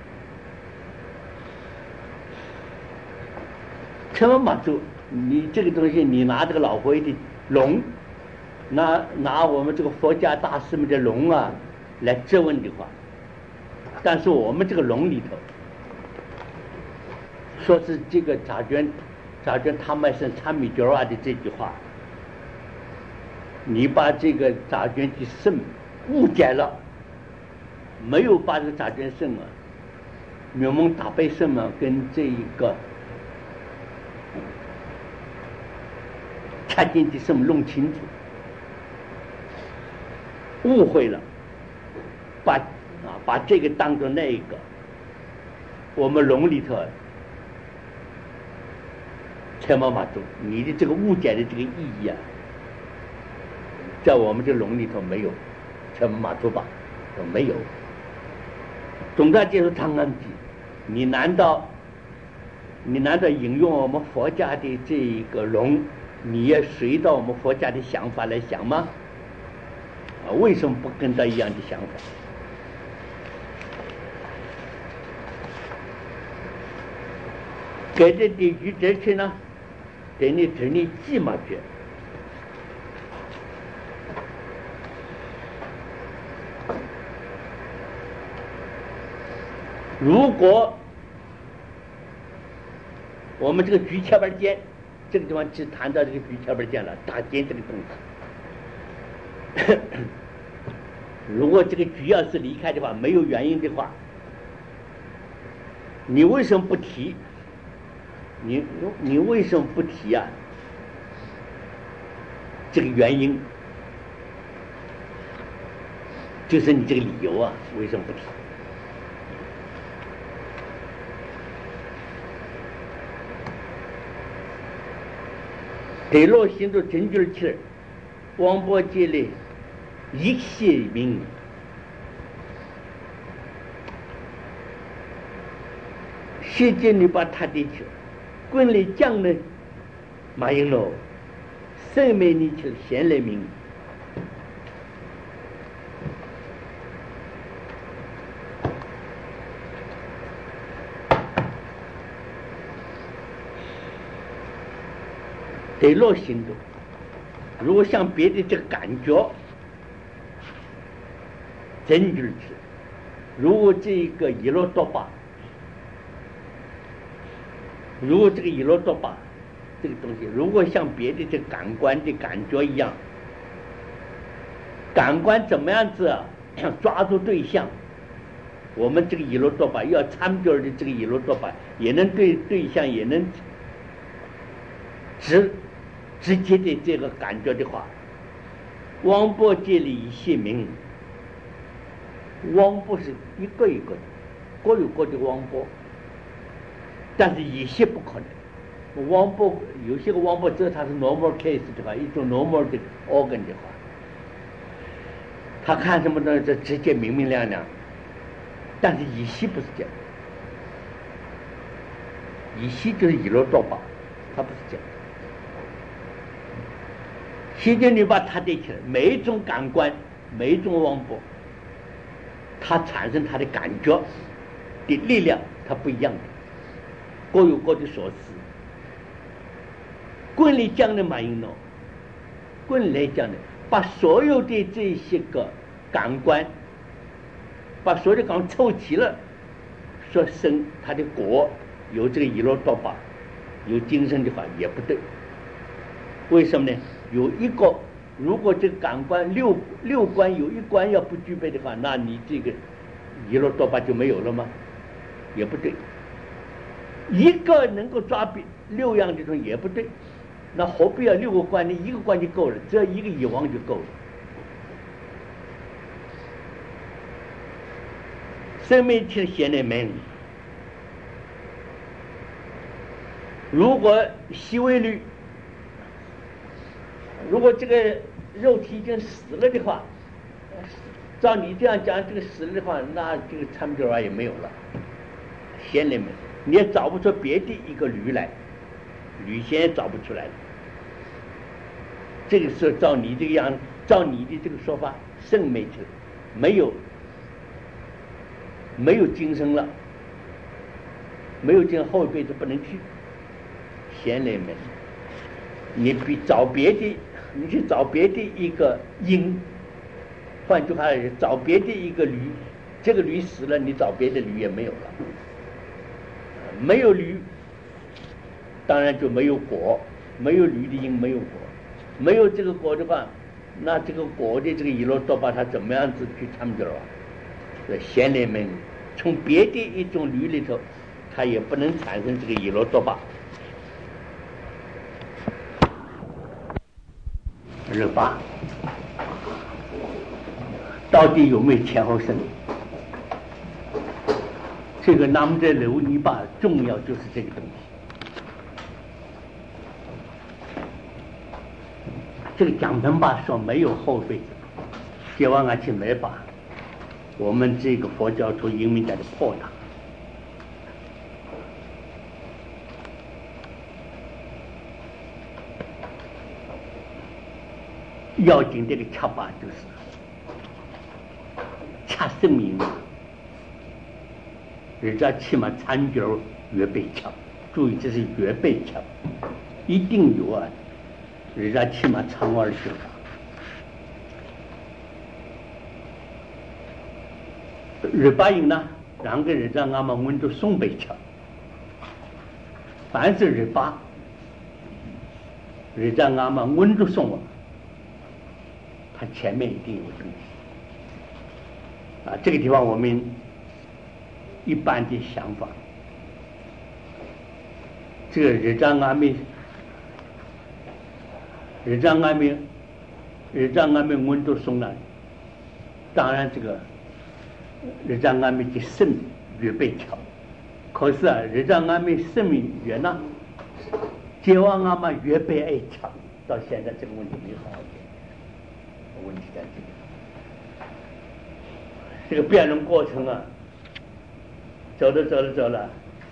全文马祖，你这个东西你拿这个老佛爷的龙，拿我们这个佛家大师们的龙啊来质问的话，但是我们这个龙里头说是这个查卷他们是参米觉尔的这句话，你把这个杂卷的圣误解了，没有把这个杂卷圣啊、明蒙大悲圣啊跟这一个恰经的圣弄清楚，误会了，把这个当作那一个我们龙里头千毛马祖，你的这个误解的这个意义啊，在我们这龙里头没有，全部马祖吧都没有。总的接受长安记，你难道引用我们佛家的这一个龙，你也随着我们佛家的想法来想吗？为什么不跟他一样的想法？给这地区这去呢，给你指你记嘛去。如果我们这个举切板剑，这个地方只谈到这个举切板剑了，打剑这个东西。如果这个举要是离开的话，没有原因的话，你为什么不提？你为什么不提啊？这个原因就是你这个理由啊，为什么不提？对落心都真句气，王伯杰里一些名，谢杰你把他的去，滚来讲呢，马应喽，生美你去先来名。对落心动，如果像别的这个感觉，真就是，如果这一个一落多巴，如果这个一落多巴这个东西，如果像别的这个感官的感觉一样，感官怎么样子啊？抓住对象，我们这个一落多巴要参觉的这个一落多巴，也能对对象也能直接的这个感觉的话，王波界里一些名，王波是一个一个的，各有各的王波，但是一些不可能。王波有些个王波，这它是 normal case 的话，一种 normal 的 organ 的话，他看什么呢？这直接明明亮亮，但是乙烯不是这样，乙烯就是乙罗多巴，它不是这样。现在你把它对起来，每一种感官，每一种王波，它产生它的感觉的力量，它不一样的，各有各的所思。棍里讲的马应诺，棍来讲的，把所有的这些个感官，把所有的感官凑齐了，说生它的果有这个伊罗多巴，有精神的话也不对。为什么呢？有一个，如果这个感官六关有一关要不具备的话，那你这个伊罗多巴就没有了吗？也不对。一个能够抓比六样这种也不对，那何必要6个关呢？1个关就够了，只要一个以王就够了。 生命体显里面，如果细微率，如果这个肉体已经死了的话，照你这样讲，这个死了的话，那这个参究也没有了。显里面你也找不出别的一个驴来，驴仙也找不出来了。这个时候照你这个样，照你的这个说法，生没去了，没有今生了，没有今后一辈子不能去。显里面，你比找别的，你去找别的一个因，换句话来说，找别的一个驴，这个驴死了，你找别的驴也没有了，没有驴，当然就没有果，没有驴的因没有果。没有这个果的话，那这个果的这个伊罗多巴它怎么样子去参究啊？这显里面从别的一种驴里头，它也不能产生这个伊罗多巴。热巴到底有没有前后生？这个南无琉璃巴重要就是这个东西。这个讲堂吧说没有后辈子，结完而且没把我们这个佛教徒因为在的破它。要紧这个吃法就是吃生命，人家起码餐酒越被吃，注意这是越被吃，一定有啊。人家起码长20酒，日巴人呢，两个人家俺们温度送北吃，凡是日巴，人家俺们温度送我，他前面一定有东西啊。这个地方我们一般的想法，这个日家俺们。日照安面温度送了，当然这个日照安面的肾越被调，可是啊，日照安面生命越呢，结完阿妈越被爱强，到现在这个问题没好好解决，问题在这里。这个辩论过程啊，走了。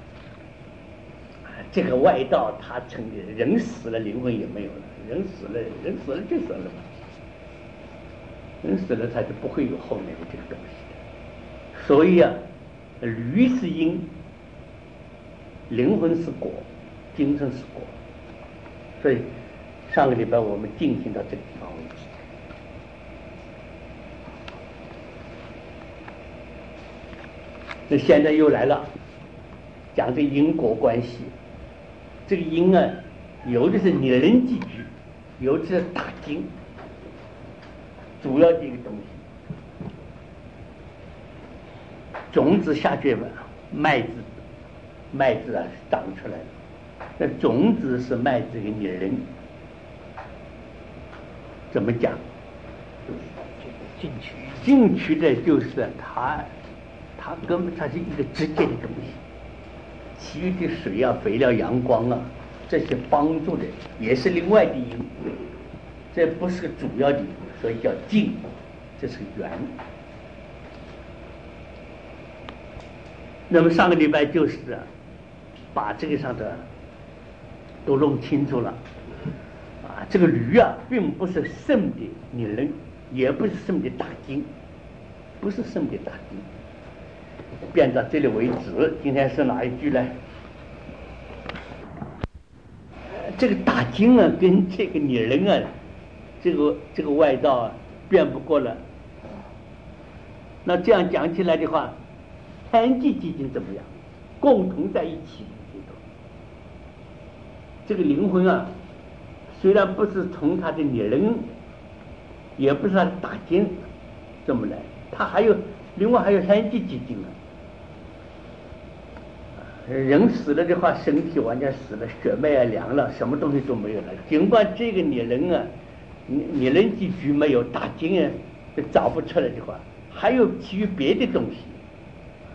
这个外道他成立，人死了灵魂也没有了，人死了就死了嘛，人死了他就不会有后面的这个东西的。所以啊，驴是因，灵魂是果，精神是果。所以上个礼拜我们进行到这个地方为止。那现在又来了，讲这因果关系。这个因啊，有的是拟人几句，有的是大经，主要的一个东西。种子下去吧，麦子啊长出来了，那种子是麦子的拟人，怎么讲？进去的就是它根本它是一个直接的东西。其余的水啊、肥料、阳光啊，这些帮助的也是另外的因，这不是个主要的因，所以叫境，这是个缘。那么上个礼拜就是把这个上头都弄清楚了啊，这个驴啊，并不是圣的拟人，也不是圣的大经，不是圣的大经。变到这里为止，今天是哪一句呢？这个大经啊，跟这个拟人啊，这个外道啊，辩不过了。那这样讲起来的话，三际基金怎么样？共同在一起的这个灵魂啊，虽然不是从他的拟人，也不是他的大经这么来，他还有另外还有三际基金啊。人死了的话，身体完全死了，血脉啊凉了，什么东西都没有了。尽管这个拟人啊，拟人几句没有大经啊，找不出来的话，还有其余别的东西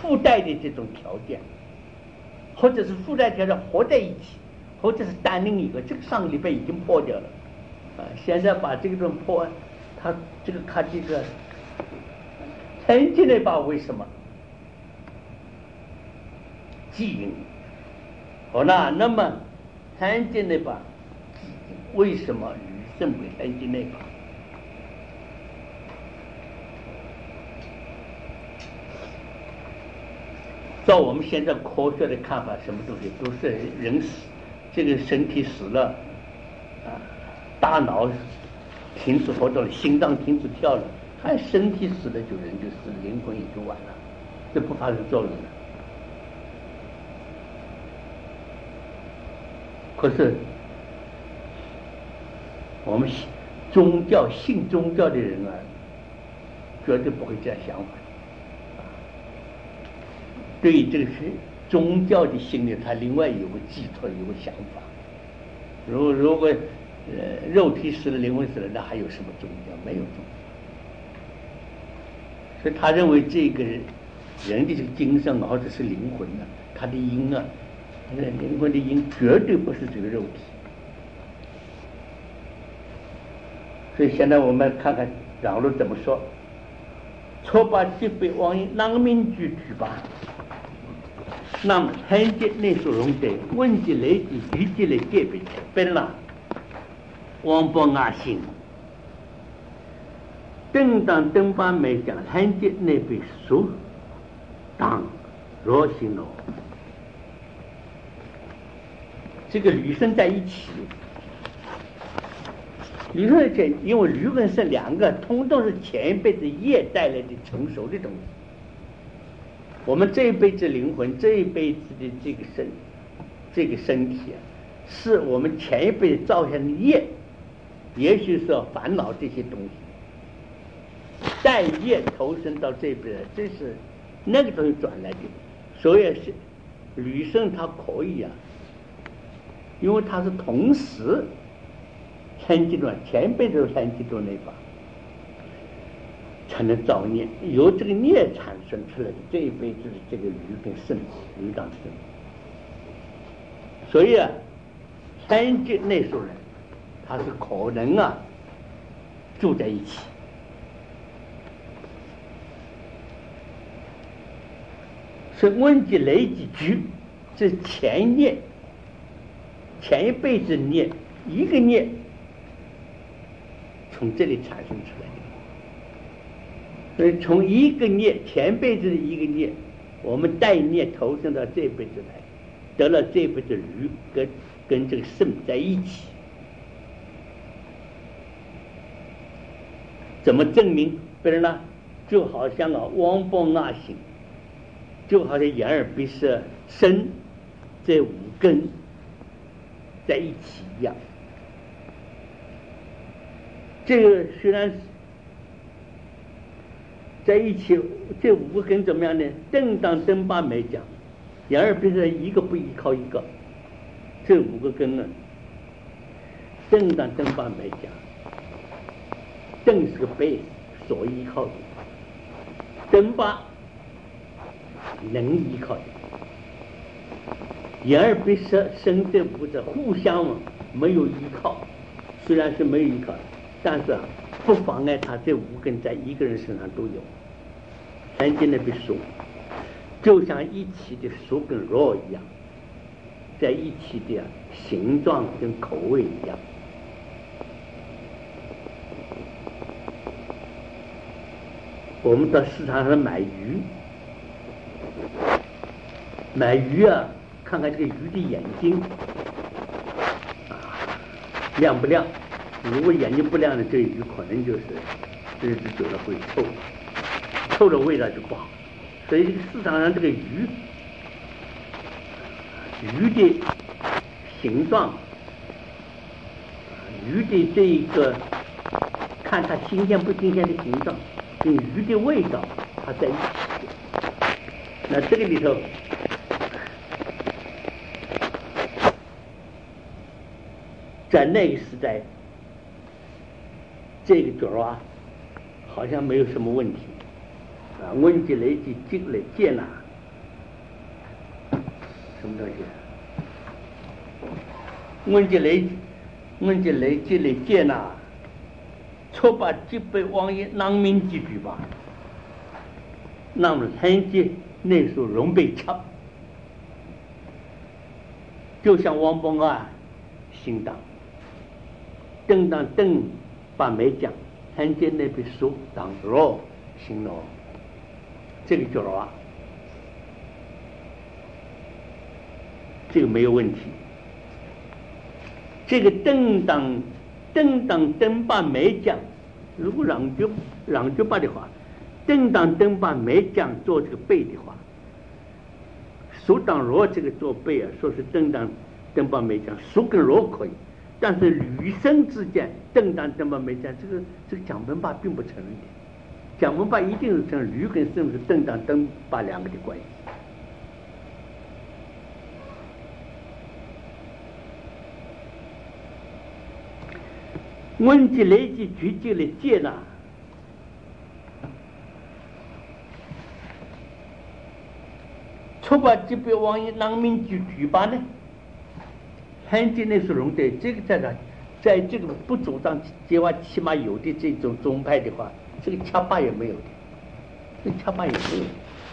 附带的这种条件，或者是附带条件合在一起，或者是单另一个，这个上个礼拜已经破掉了，现在把这个东西破，他这个看这个参见那把为什么记忆？好了，那么参见那把为什么吕胜为参见那把？照我们现在科学的看法，什么东西都是人死，这个身体死了，大脑停止活动了，心脏停止跳了，还身体死了就人就死了，灵魂也就完了，这不发生作用的。可是我们信宗教的人啊，绝对不会这样想法。对于这个是宗教的心理，他另外有个寄托，有个想法。如果肉体死了，灵魂死了，那还有什么宗教？没有宗教。所以他认为这个人的这个精神或者是灵魂呢，他的因啊，灵魂的因绝对不是这个肉体。所以现在我们看看网络怎么说。错把即被往囊民举举吧。那么参见内所容的问题来自具体的界别本了王博雅心等当等把没讲参见内被书当若心了这个吕生在一起，吕生这因为吕跟生两个通通是前一辈子业带来的成熟的东西。我们这一辈子灵魂，这一辈子的这个身体啊，是我们前一辈子造下的业，也许是烦恼这些东西，带业投身到这边，这是那个东西转来的。所以是吕生他可以啊，因为他是同时参几段前辈子参几段那把。才能造孽，由这个孽产生出来的这一辈子的这个驴跟肾，驴当肾。所以啊，参见那数人，他是可能啊住在一起。是问题累积居，这前孽，前一辈子孽，一个孽从这里产生出来的。所以从一个孽，前辈子的一个孽，我们带孽投身到这辈子来，得了这辈子驴跟这个肾在一起，怎么证明？不是呢？就好像汪邦纳行，就好像眼耳鼻舌身这五根在一起一样。这个虽然是在一起，这五个根怎么样呢？正当正八没讲，眼耳鼻舌一个不依靠一个，这五个根呢，正当正八没讲，正是个被所依靠的，正八能依靠的，眼耳鼻舌身这五者互相没有依靠，虽然是没有依靠，但是不妨碍他这五根在一个人身上都有。参见那边说，就像一起的树跟肉一样，在一起的形状跟口味一样。我们到市场上买鱼啊，看看这个鱼的眼睛亮不亮。如果眼睛不亮的，这鱼可能就是日子久了会臭，臭的味道就不好。所以这个市场上这个鱼的形状，鱼的这一个看它新鲜不新鲜的形状，跟鱼的味道它在一起。那这个里头在那个时代，这个角好像没有什么问题问题来积累见到的。我就来接纳，错把几百王爷囊民几句吧，那么很接那时候容被吃，就像王邦啊，行当，等把没讲，很接那边书当肉行了，这个叫啥？这个没有问题。这个等把没讲，如果让就把的话，等把没讲做这个背的话，苏当若这个做背啊，说是等把没讲，苏跟若可以，但是吕生之间等把没讲，这个蒋文霸并不承认的，蒋文霸一定是承认吕跟生是等把两个的关系。问题来自举进来接纳，出把这边王爷囊民举办呢？很近那时候的这个在这个不主张结话起码有的这种宗派的话，这个恰巴也没有的，这恰巴也没有。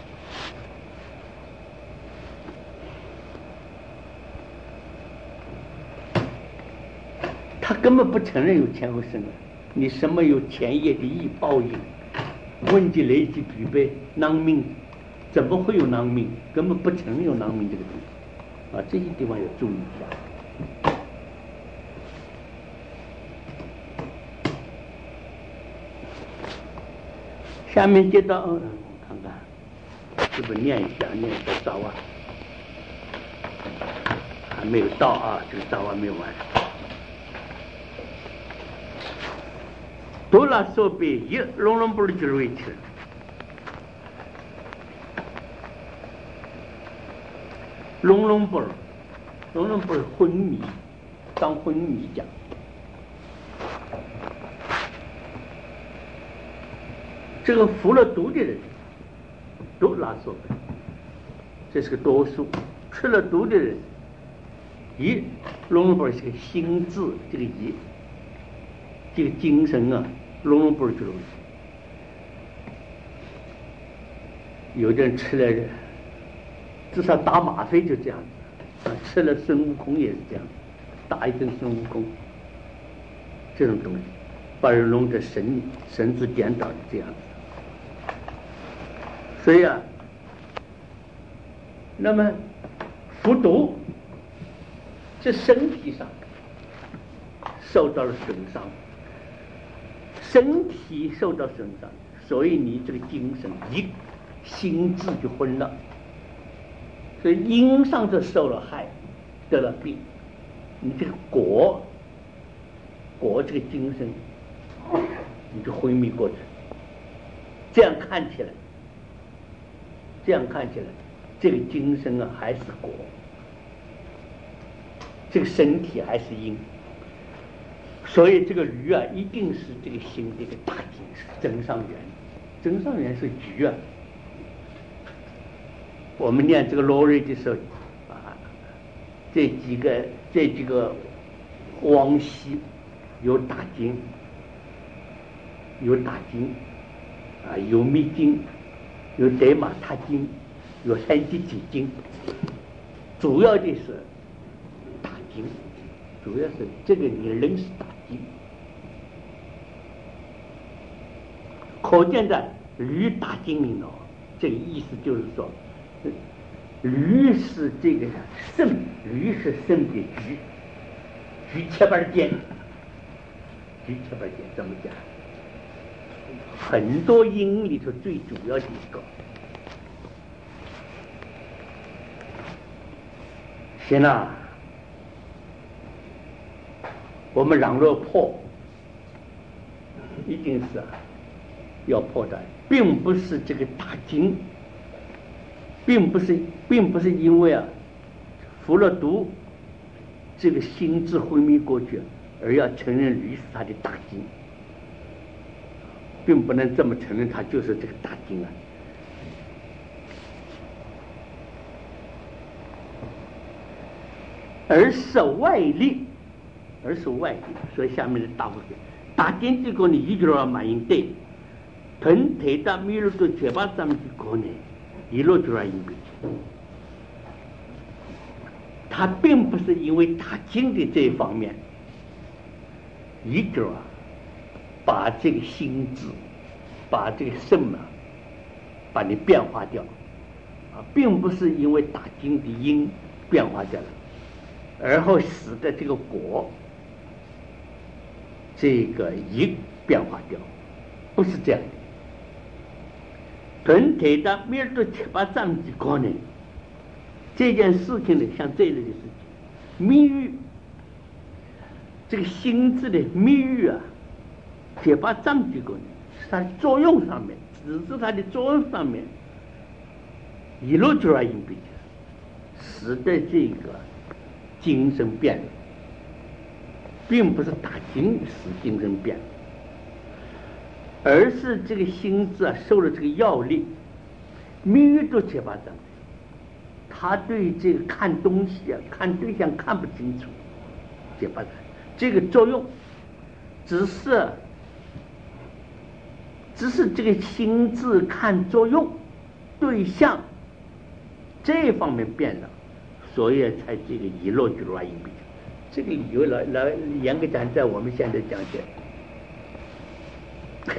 他根本不承认有前后生啊！你什么有前业的义报应？问题累积具备囊命，怎么会有囊命？根本不承认有囊命这个东西啊！这些地方要注意一下。下面接到，我看看，这不念一下早啊，还没有到啊，这个早啊没有完。多拉说被一龙不就维持，龙不昏迷，当昏迷讲。这个服了毒的人，多拉说被，这是个多数。吃了毒的人，一龙不是个心智这个一。这个精神啊，龙不是这种。有的人吃了，至少打吗啡就这样子，吃了孙悟空也是这样，打一根孙悟空，这种东西，把人弄得神志颠倒这样子。所以啊，那么服毒，这身体上受到了损伤。身体受到损伤，所以你这个精神心智就昏了，所以因上就受了害，得了病。你这个果这个精神，你就昏迷过去。这样看起来，这个精神啊还是果，这个身体还是因。所以这个驴啊，一定是这个心的一个大精神，真上缘，真上缘是局啊。我们念这个罗瑞的时候啊，这几个往昔有大经，啊，有密经，有德玛他经，有三地几经，主要的是大经，主要是这个你认识大经。可见的驴大经里头，这个意思就是说，驴是这个肾，驴是肾的局切半间，怎么讲？很多音里头最主要的一个。行了，我们倘若破，一定是要破的，并不是这个大经，并不是因为服了毒，这个心智昏迷过去，而要承认驴是他的大经，并不能这么承认他就是这个大经啊。 而受外力，所以下面的大部分大点这个呢，一句话蛮应对，屯台的米路都结巴咱们这个呢，一路就让应对。他并不是因为打经的这一方面，一句啊，把这个心智，把这个肾啊，把你变化掉啊，并不是因为打经的因变化掉了，而后使得这个果这个因变化掉，不是这样的。屯台的米尔多七八章的可能。这件事情呢，像这类的事情，密语，这个心智的密语啊，结巴章这个呢，是它的作用上面，只是它的作用上面，一路就要应对，使得这个精神变了，并不是打精使精神变了，而是这个心智啊受了这个药力，密语都结巴章。他对这个看东西啊，看对象看不清楚，结巴章这个作用，只是这个心智看作用对象这方面变了，所以才这个一落就乱应比。这个理由来严格讲，在我们现在讲起来，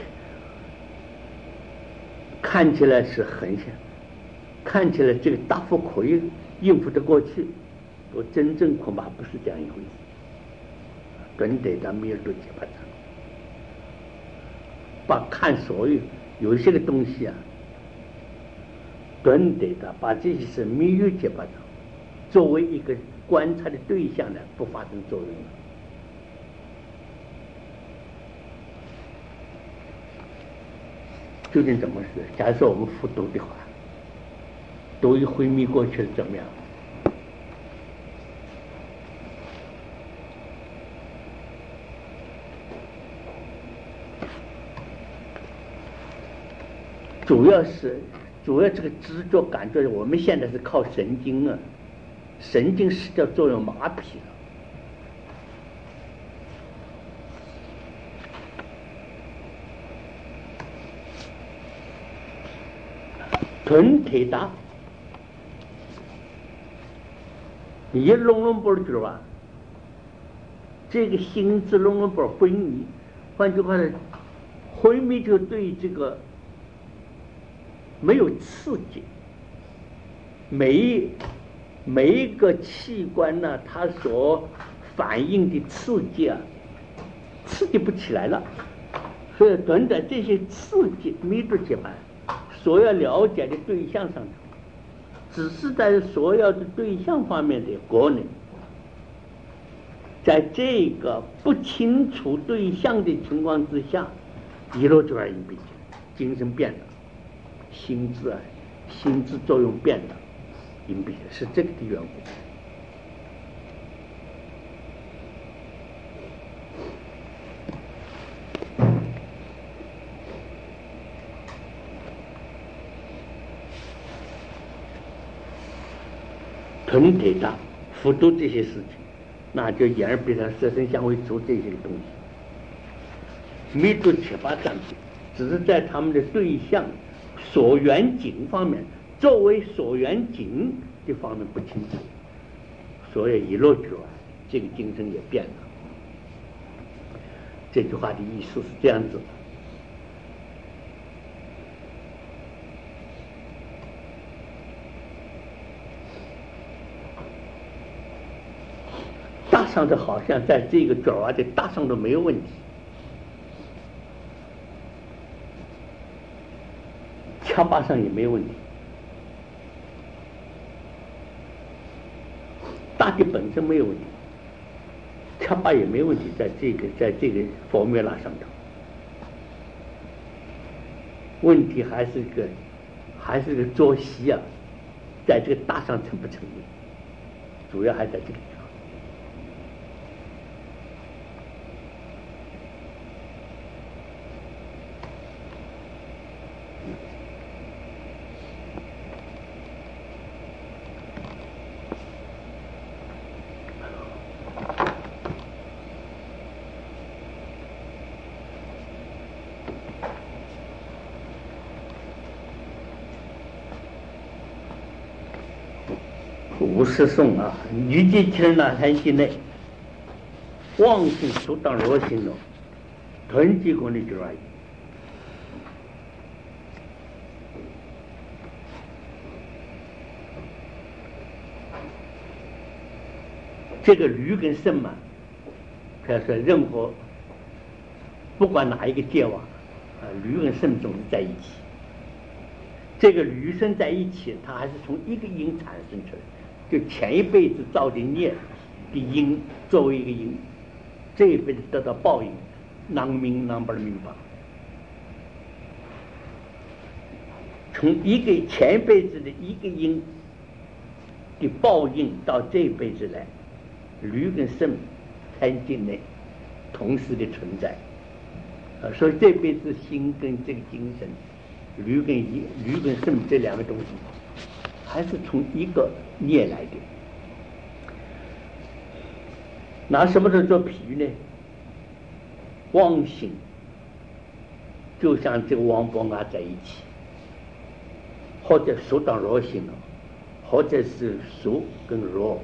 看起来是很像。看起来这个大幅可以应付得过去，我真正恐怕不是这样一回事。本得咱们也都结巴章，把看所有些个东西啊，本得的把这些是密语结巴章作为一个观察的对象呢，不发生作用了。究竟怎么是？假如说我们复读的话。都一昏迷过去了，怎么样？主要这个知觉感觉，我们现在是靠神经啊，神经失掉作用麻痹了。臀腿大。你一隆隆波知道吧？这个心智隆隆波昏迷，换句话说，昏迷就对这个没有刺激，每一个器官呢，它所反应的刺激啊，刺激不起来了，所以等等这些刺激没得解满，所要了解的对象上头。只是在所有的对象方面的国内，在这个不清楚对象的情况之下，一路就而应变，精神变了，心智作用变了，应变是这个的缘故。臀腿大，辅助这些事情，那就眼耳鼻舌色身香味触这些东西，没做七八章节，只是在他们的对象所缘境方面，作为所缘境的方面不清楚，所以一落去啊，这个精神也变了。这句话的意思是这样子的。大上的好像在这个角啊的大上都没有问题，掐巴上也没有问题，大的本身没有问题，掐巴也没有问题，在这个formula上头，问题还是个作息啊，在这个大上成不成立，主要还在这个地方。 50颂啊，女机器人呢谈心内，妄心属当若心了，囤积功力就而已。这个驴跟肾嘛，可以说任何不管哪一个界网啊，驴跟肾总是在一起。这个驴肾在一起，它还是从一个因产生出来，就前一辈子造的孽的因作为一个因，这一辈子得到报应，囊明囊不的明法。从一个前一辈子的一个因的报应到这一辈子来，驴跟肾贪境内同时的存在所以这辈子心跟这个精神，驴跟肾这两个东西还是从一个孽来的。拿什么时候做比喻呢？妄心就像这个王波啊在一起，或者属当若心了，或者是属跟若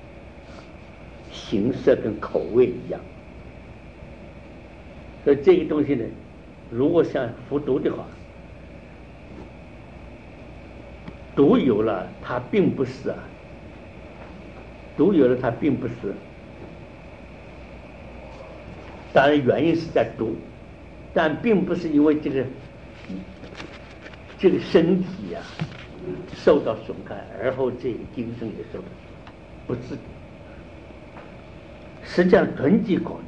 形色跟口味一样。所以这个东西呢，如果像服毒的话，毒有了它并不是毒有了它并不是，当然原因是在毒，但并不是因为这个身体受到损害，而后这个精神也受到损害，不是的。实际上囤积功力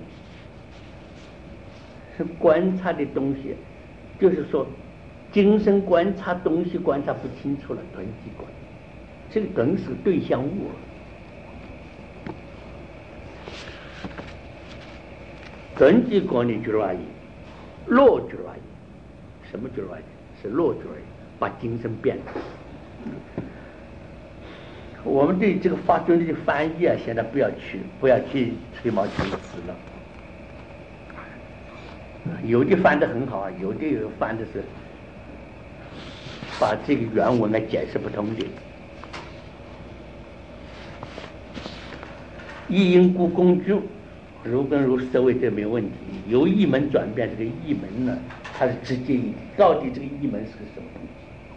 是观察的东西，就是说精神观察东西观察不清楚了，囤积功力，这个囤是对象物囤积功力就是而已，落就是而已。什么就是而已？是落就是而已，把精神变了。我们对这个法尊的翻译现在不要去吹毛求疵了。有的翻得很好有的翻的是把这个原文解释不通的。一因故工具，如根如色位，这没有问题。由一门转变，这个一门呢，它是直接一，到底这个一门是个什么东西？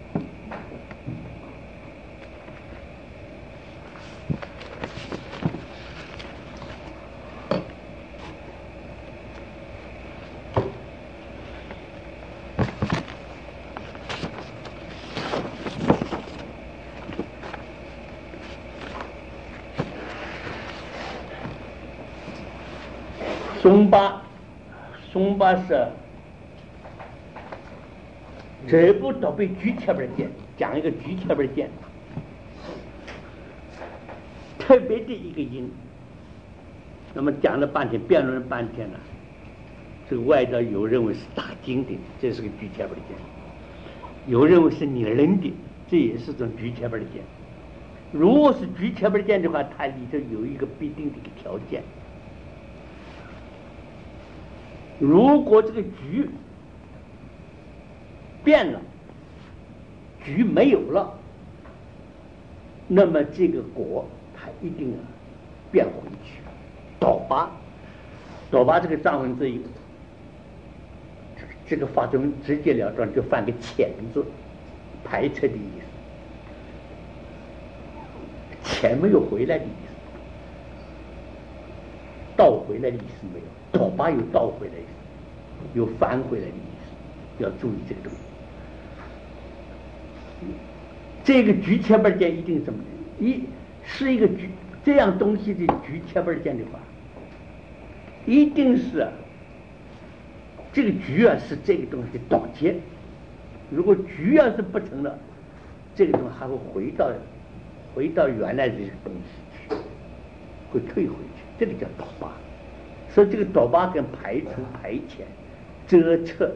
松巴是这部都被举前边见，讲一个举前边见，特别的一个因。那么讲了半天，辩论了半天了，这个外道有认为是大经的，这是个举前边见；有认为是拟人的，这也是种举前边见。如果是举前边见的话，它里头有一个必定的一个条件。如果这个局变了，局没有了，那么这个果它一定变回去。倒拔这个藏文字，这个法中直截了当就犯个遣字，排斥的意思，遣没有回来的意思，倒回来的意思没有。倒拔有倒回来的意思，有返回来的意思，要注意这个东西。这个局前边见一定怎么是一个局这样东西的局前边见的话，一定是这个局是这个东西的导结。如果局要是不成了，这个东西还会回到原来的这个东西去，会退回去，这个叫倒拔。所以这个倒拔跟排除、排遣、遮测，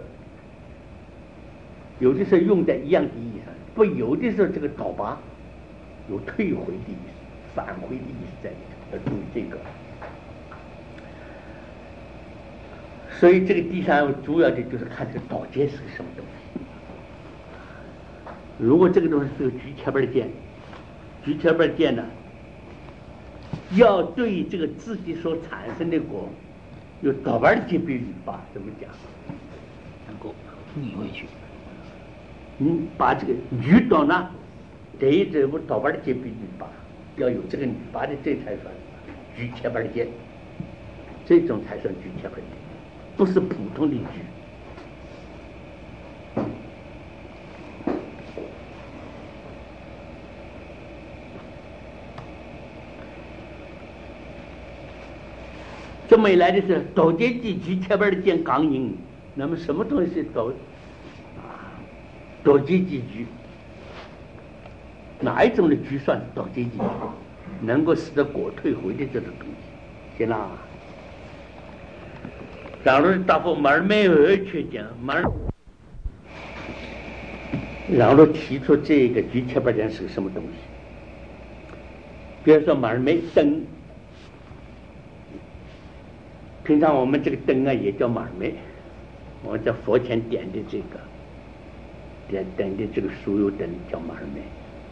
有的时候用在一样的意义上，不，有的时候这个倒拔有退回的意思、返回的意思在里头，要注意这个。所以这个第三主要的就是看这个倒结是个什么东西。如果这个东西是个局前边见，局前边见呢， 要对这个自己所产生的果有多半的鉴别语法，怎么讲？ 能够逆回去。 把这个语到那，对这个多半的鉴别语法，要有这个语法的，这才算句切半见，这种才算句切半见，不是普通的句。这么一来的是多阶级句切半的见刚硬，那么什么东西是多阶级句？哪一种的句算是多阶级句？能够使得果退回的这种东西，行了。然后答复马儿没有去讲马儿，然后提出这个句切半点是个什么东西？比如说马儿没灯，平常我们这个灯啊也叫马儿没，我在佛前点的这个点的这个酥油灯叫马儿没。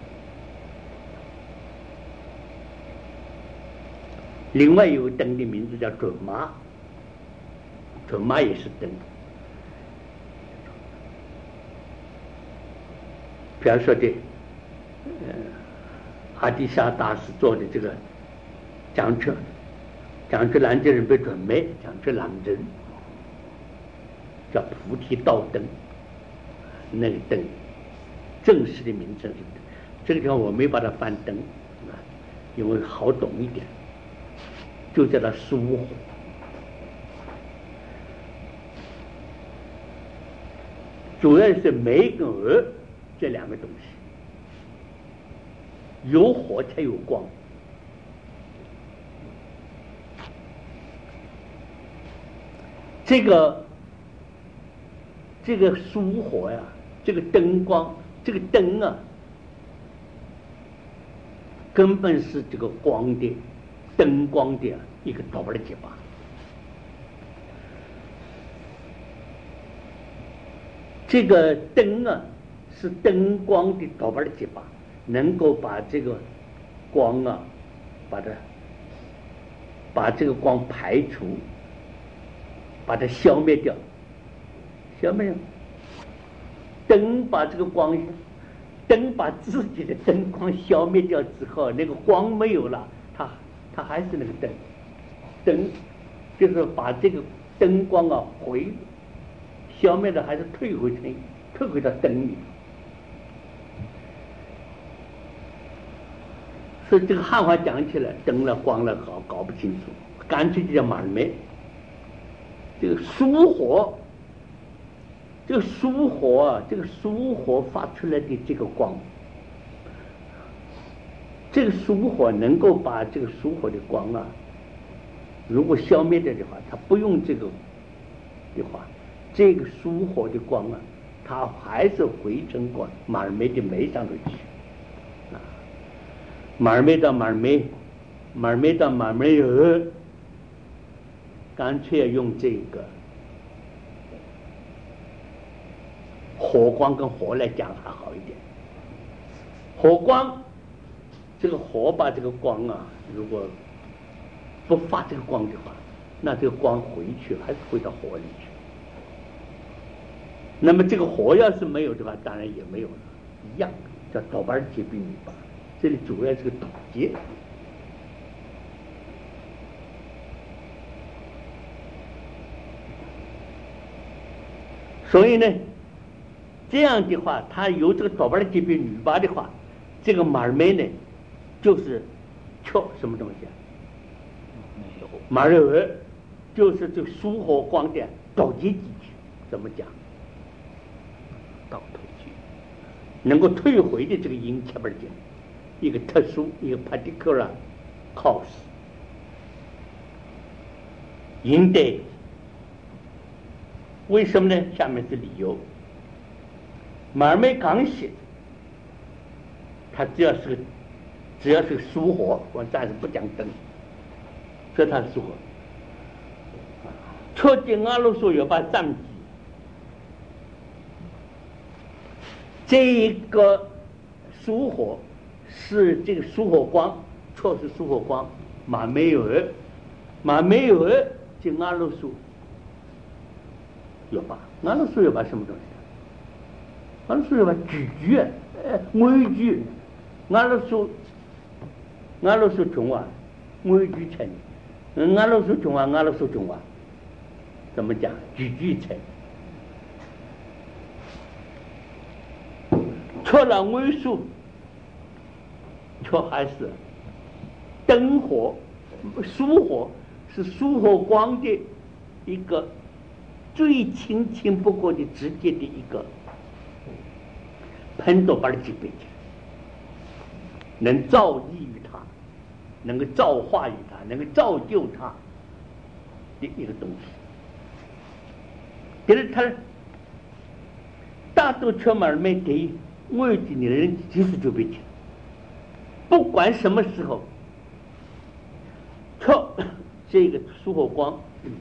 另外有灯的名字叫准麻，准麻也是灯。比方说的，阿底沙大师做的这个讲出兰州人被准备讲出兰人，叫菩提道灯，那个灯正式的名称是灯。这个地方我没把它翻灯啊，因为好懂一点。就叫它疏火，主要是煤跟鹅这两个东西，有火才有光。这个疏火呀，这个灯光，这个灯啊，根本是这个光的。灯光的一个多半的结巴，这个灯啊是灯光的多半的结巴，能够把这个光啊，把这个光排除，把它消灭掉，灯把这个光，灯把自己的灯光消灭掉之后，那个光没有了，它还是那个灯就是把这个灯光啊消灭了，还是退回到灯里。所以这个汉话讲起来，灯了光了搞不清楚，干脆就叫马儿没。这个疏火，这个疏火发出来的这个光。这个疏火能够把这个疏火的光啊，如果消灭掉的话，它不用这个的话，这个疏火的光啊，它还是回成过马儿没的煤上头去啊。马儿没到马儿没有，干脆用这个火光跟火来讲还好一点。火光。这个火把这个光啊，如果不发这个光的话，那这个光回去还是回到火里去。那么这个火要是没有的话，当然也没有了，一样叫多半结冰米吧。这里主要是个土结。所以呢，这样的话，它有这个多半结冰米吧的话，这个马儿没呢。就是缺什么东西啊？ 没有。 马儿鹅就是这疏火光的倒阶级去，怎么讲？ 倒退去， 能够退回的这个音切半点，一个特殊一个 particular cause， 音的。为什么呢？下面是理由。马儿没刚写，它只要是个疏火，我暂时不讲灯，所以它是疏火。确定阿罗说有把藏记，这一个疏火是这个疏火光，确实疏火光， 马梅尔，马梅尔就阿鲁苏有吧？阿鲁苏有吧？什么东西？阿鲁苏有吧？句句每句，阿鲁苏中啊，每句成，阿鲁苏中啊，怎么讲？句句成。除了尾数，却还是灯火、曙火，是曙火光的一个最轻不过的直接的一个喷到把它击败去，能造诣于他，能够造化于他，能够造就他的一个东西。但是他大多却没得。外地的人及时就被抢，不管什么时候，这个曙火光，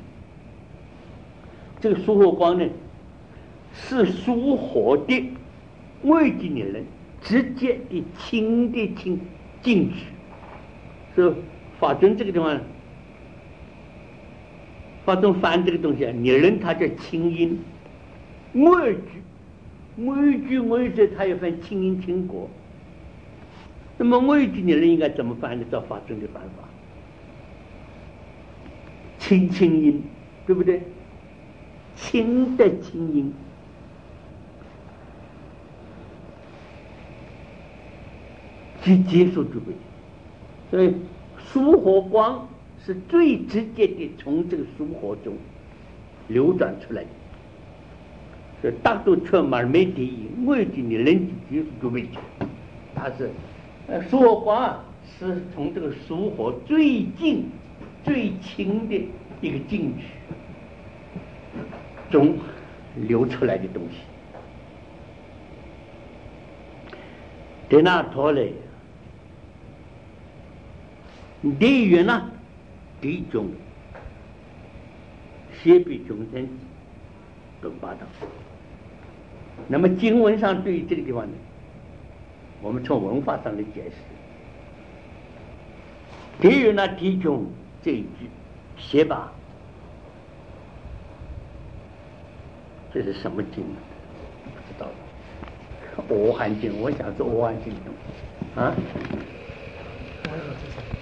这个曙火光呢，是属火的外地的人直接的亲进去，是法尊这个地方，法尊翻这个东西啊，女人她叫清音，外句。每句它有分清音清果，那么每句的人应该怎么翻呢？照法尊的翻法，清音，对不对？清的清音，即结束就会。所以曙火光是最直接的从这个曙火中流转出来的。所以大多却没得意，外地的人技术就为它是曙火光是从这个曙火最近最轻的一个进去中流出来的东西。在那头来，地狱呢，地中邪比众生都发到。那么经文上对于这个地方呢，我们从文化上的解释，地狱呢地中这一句邪吧，这是什么经呢？不知道。阿含经，我想是阿含经啊。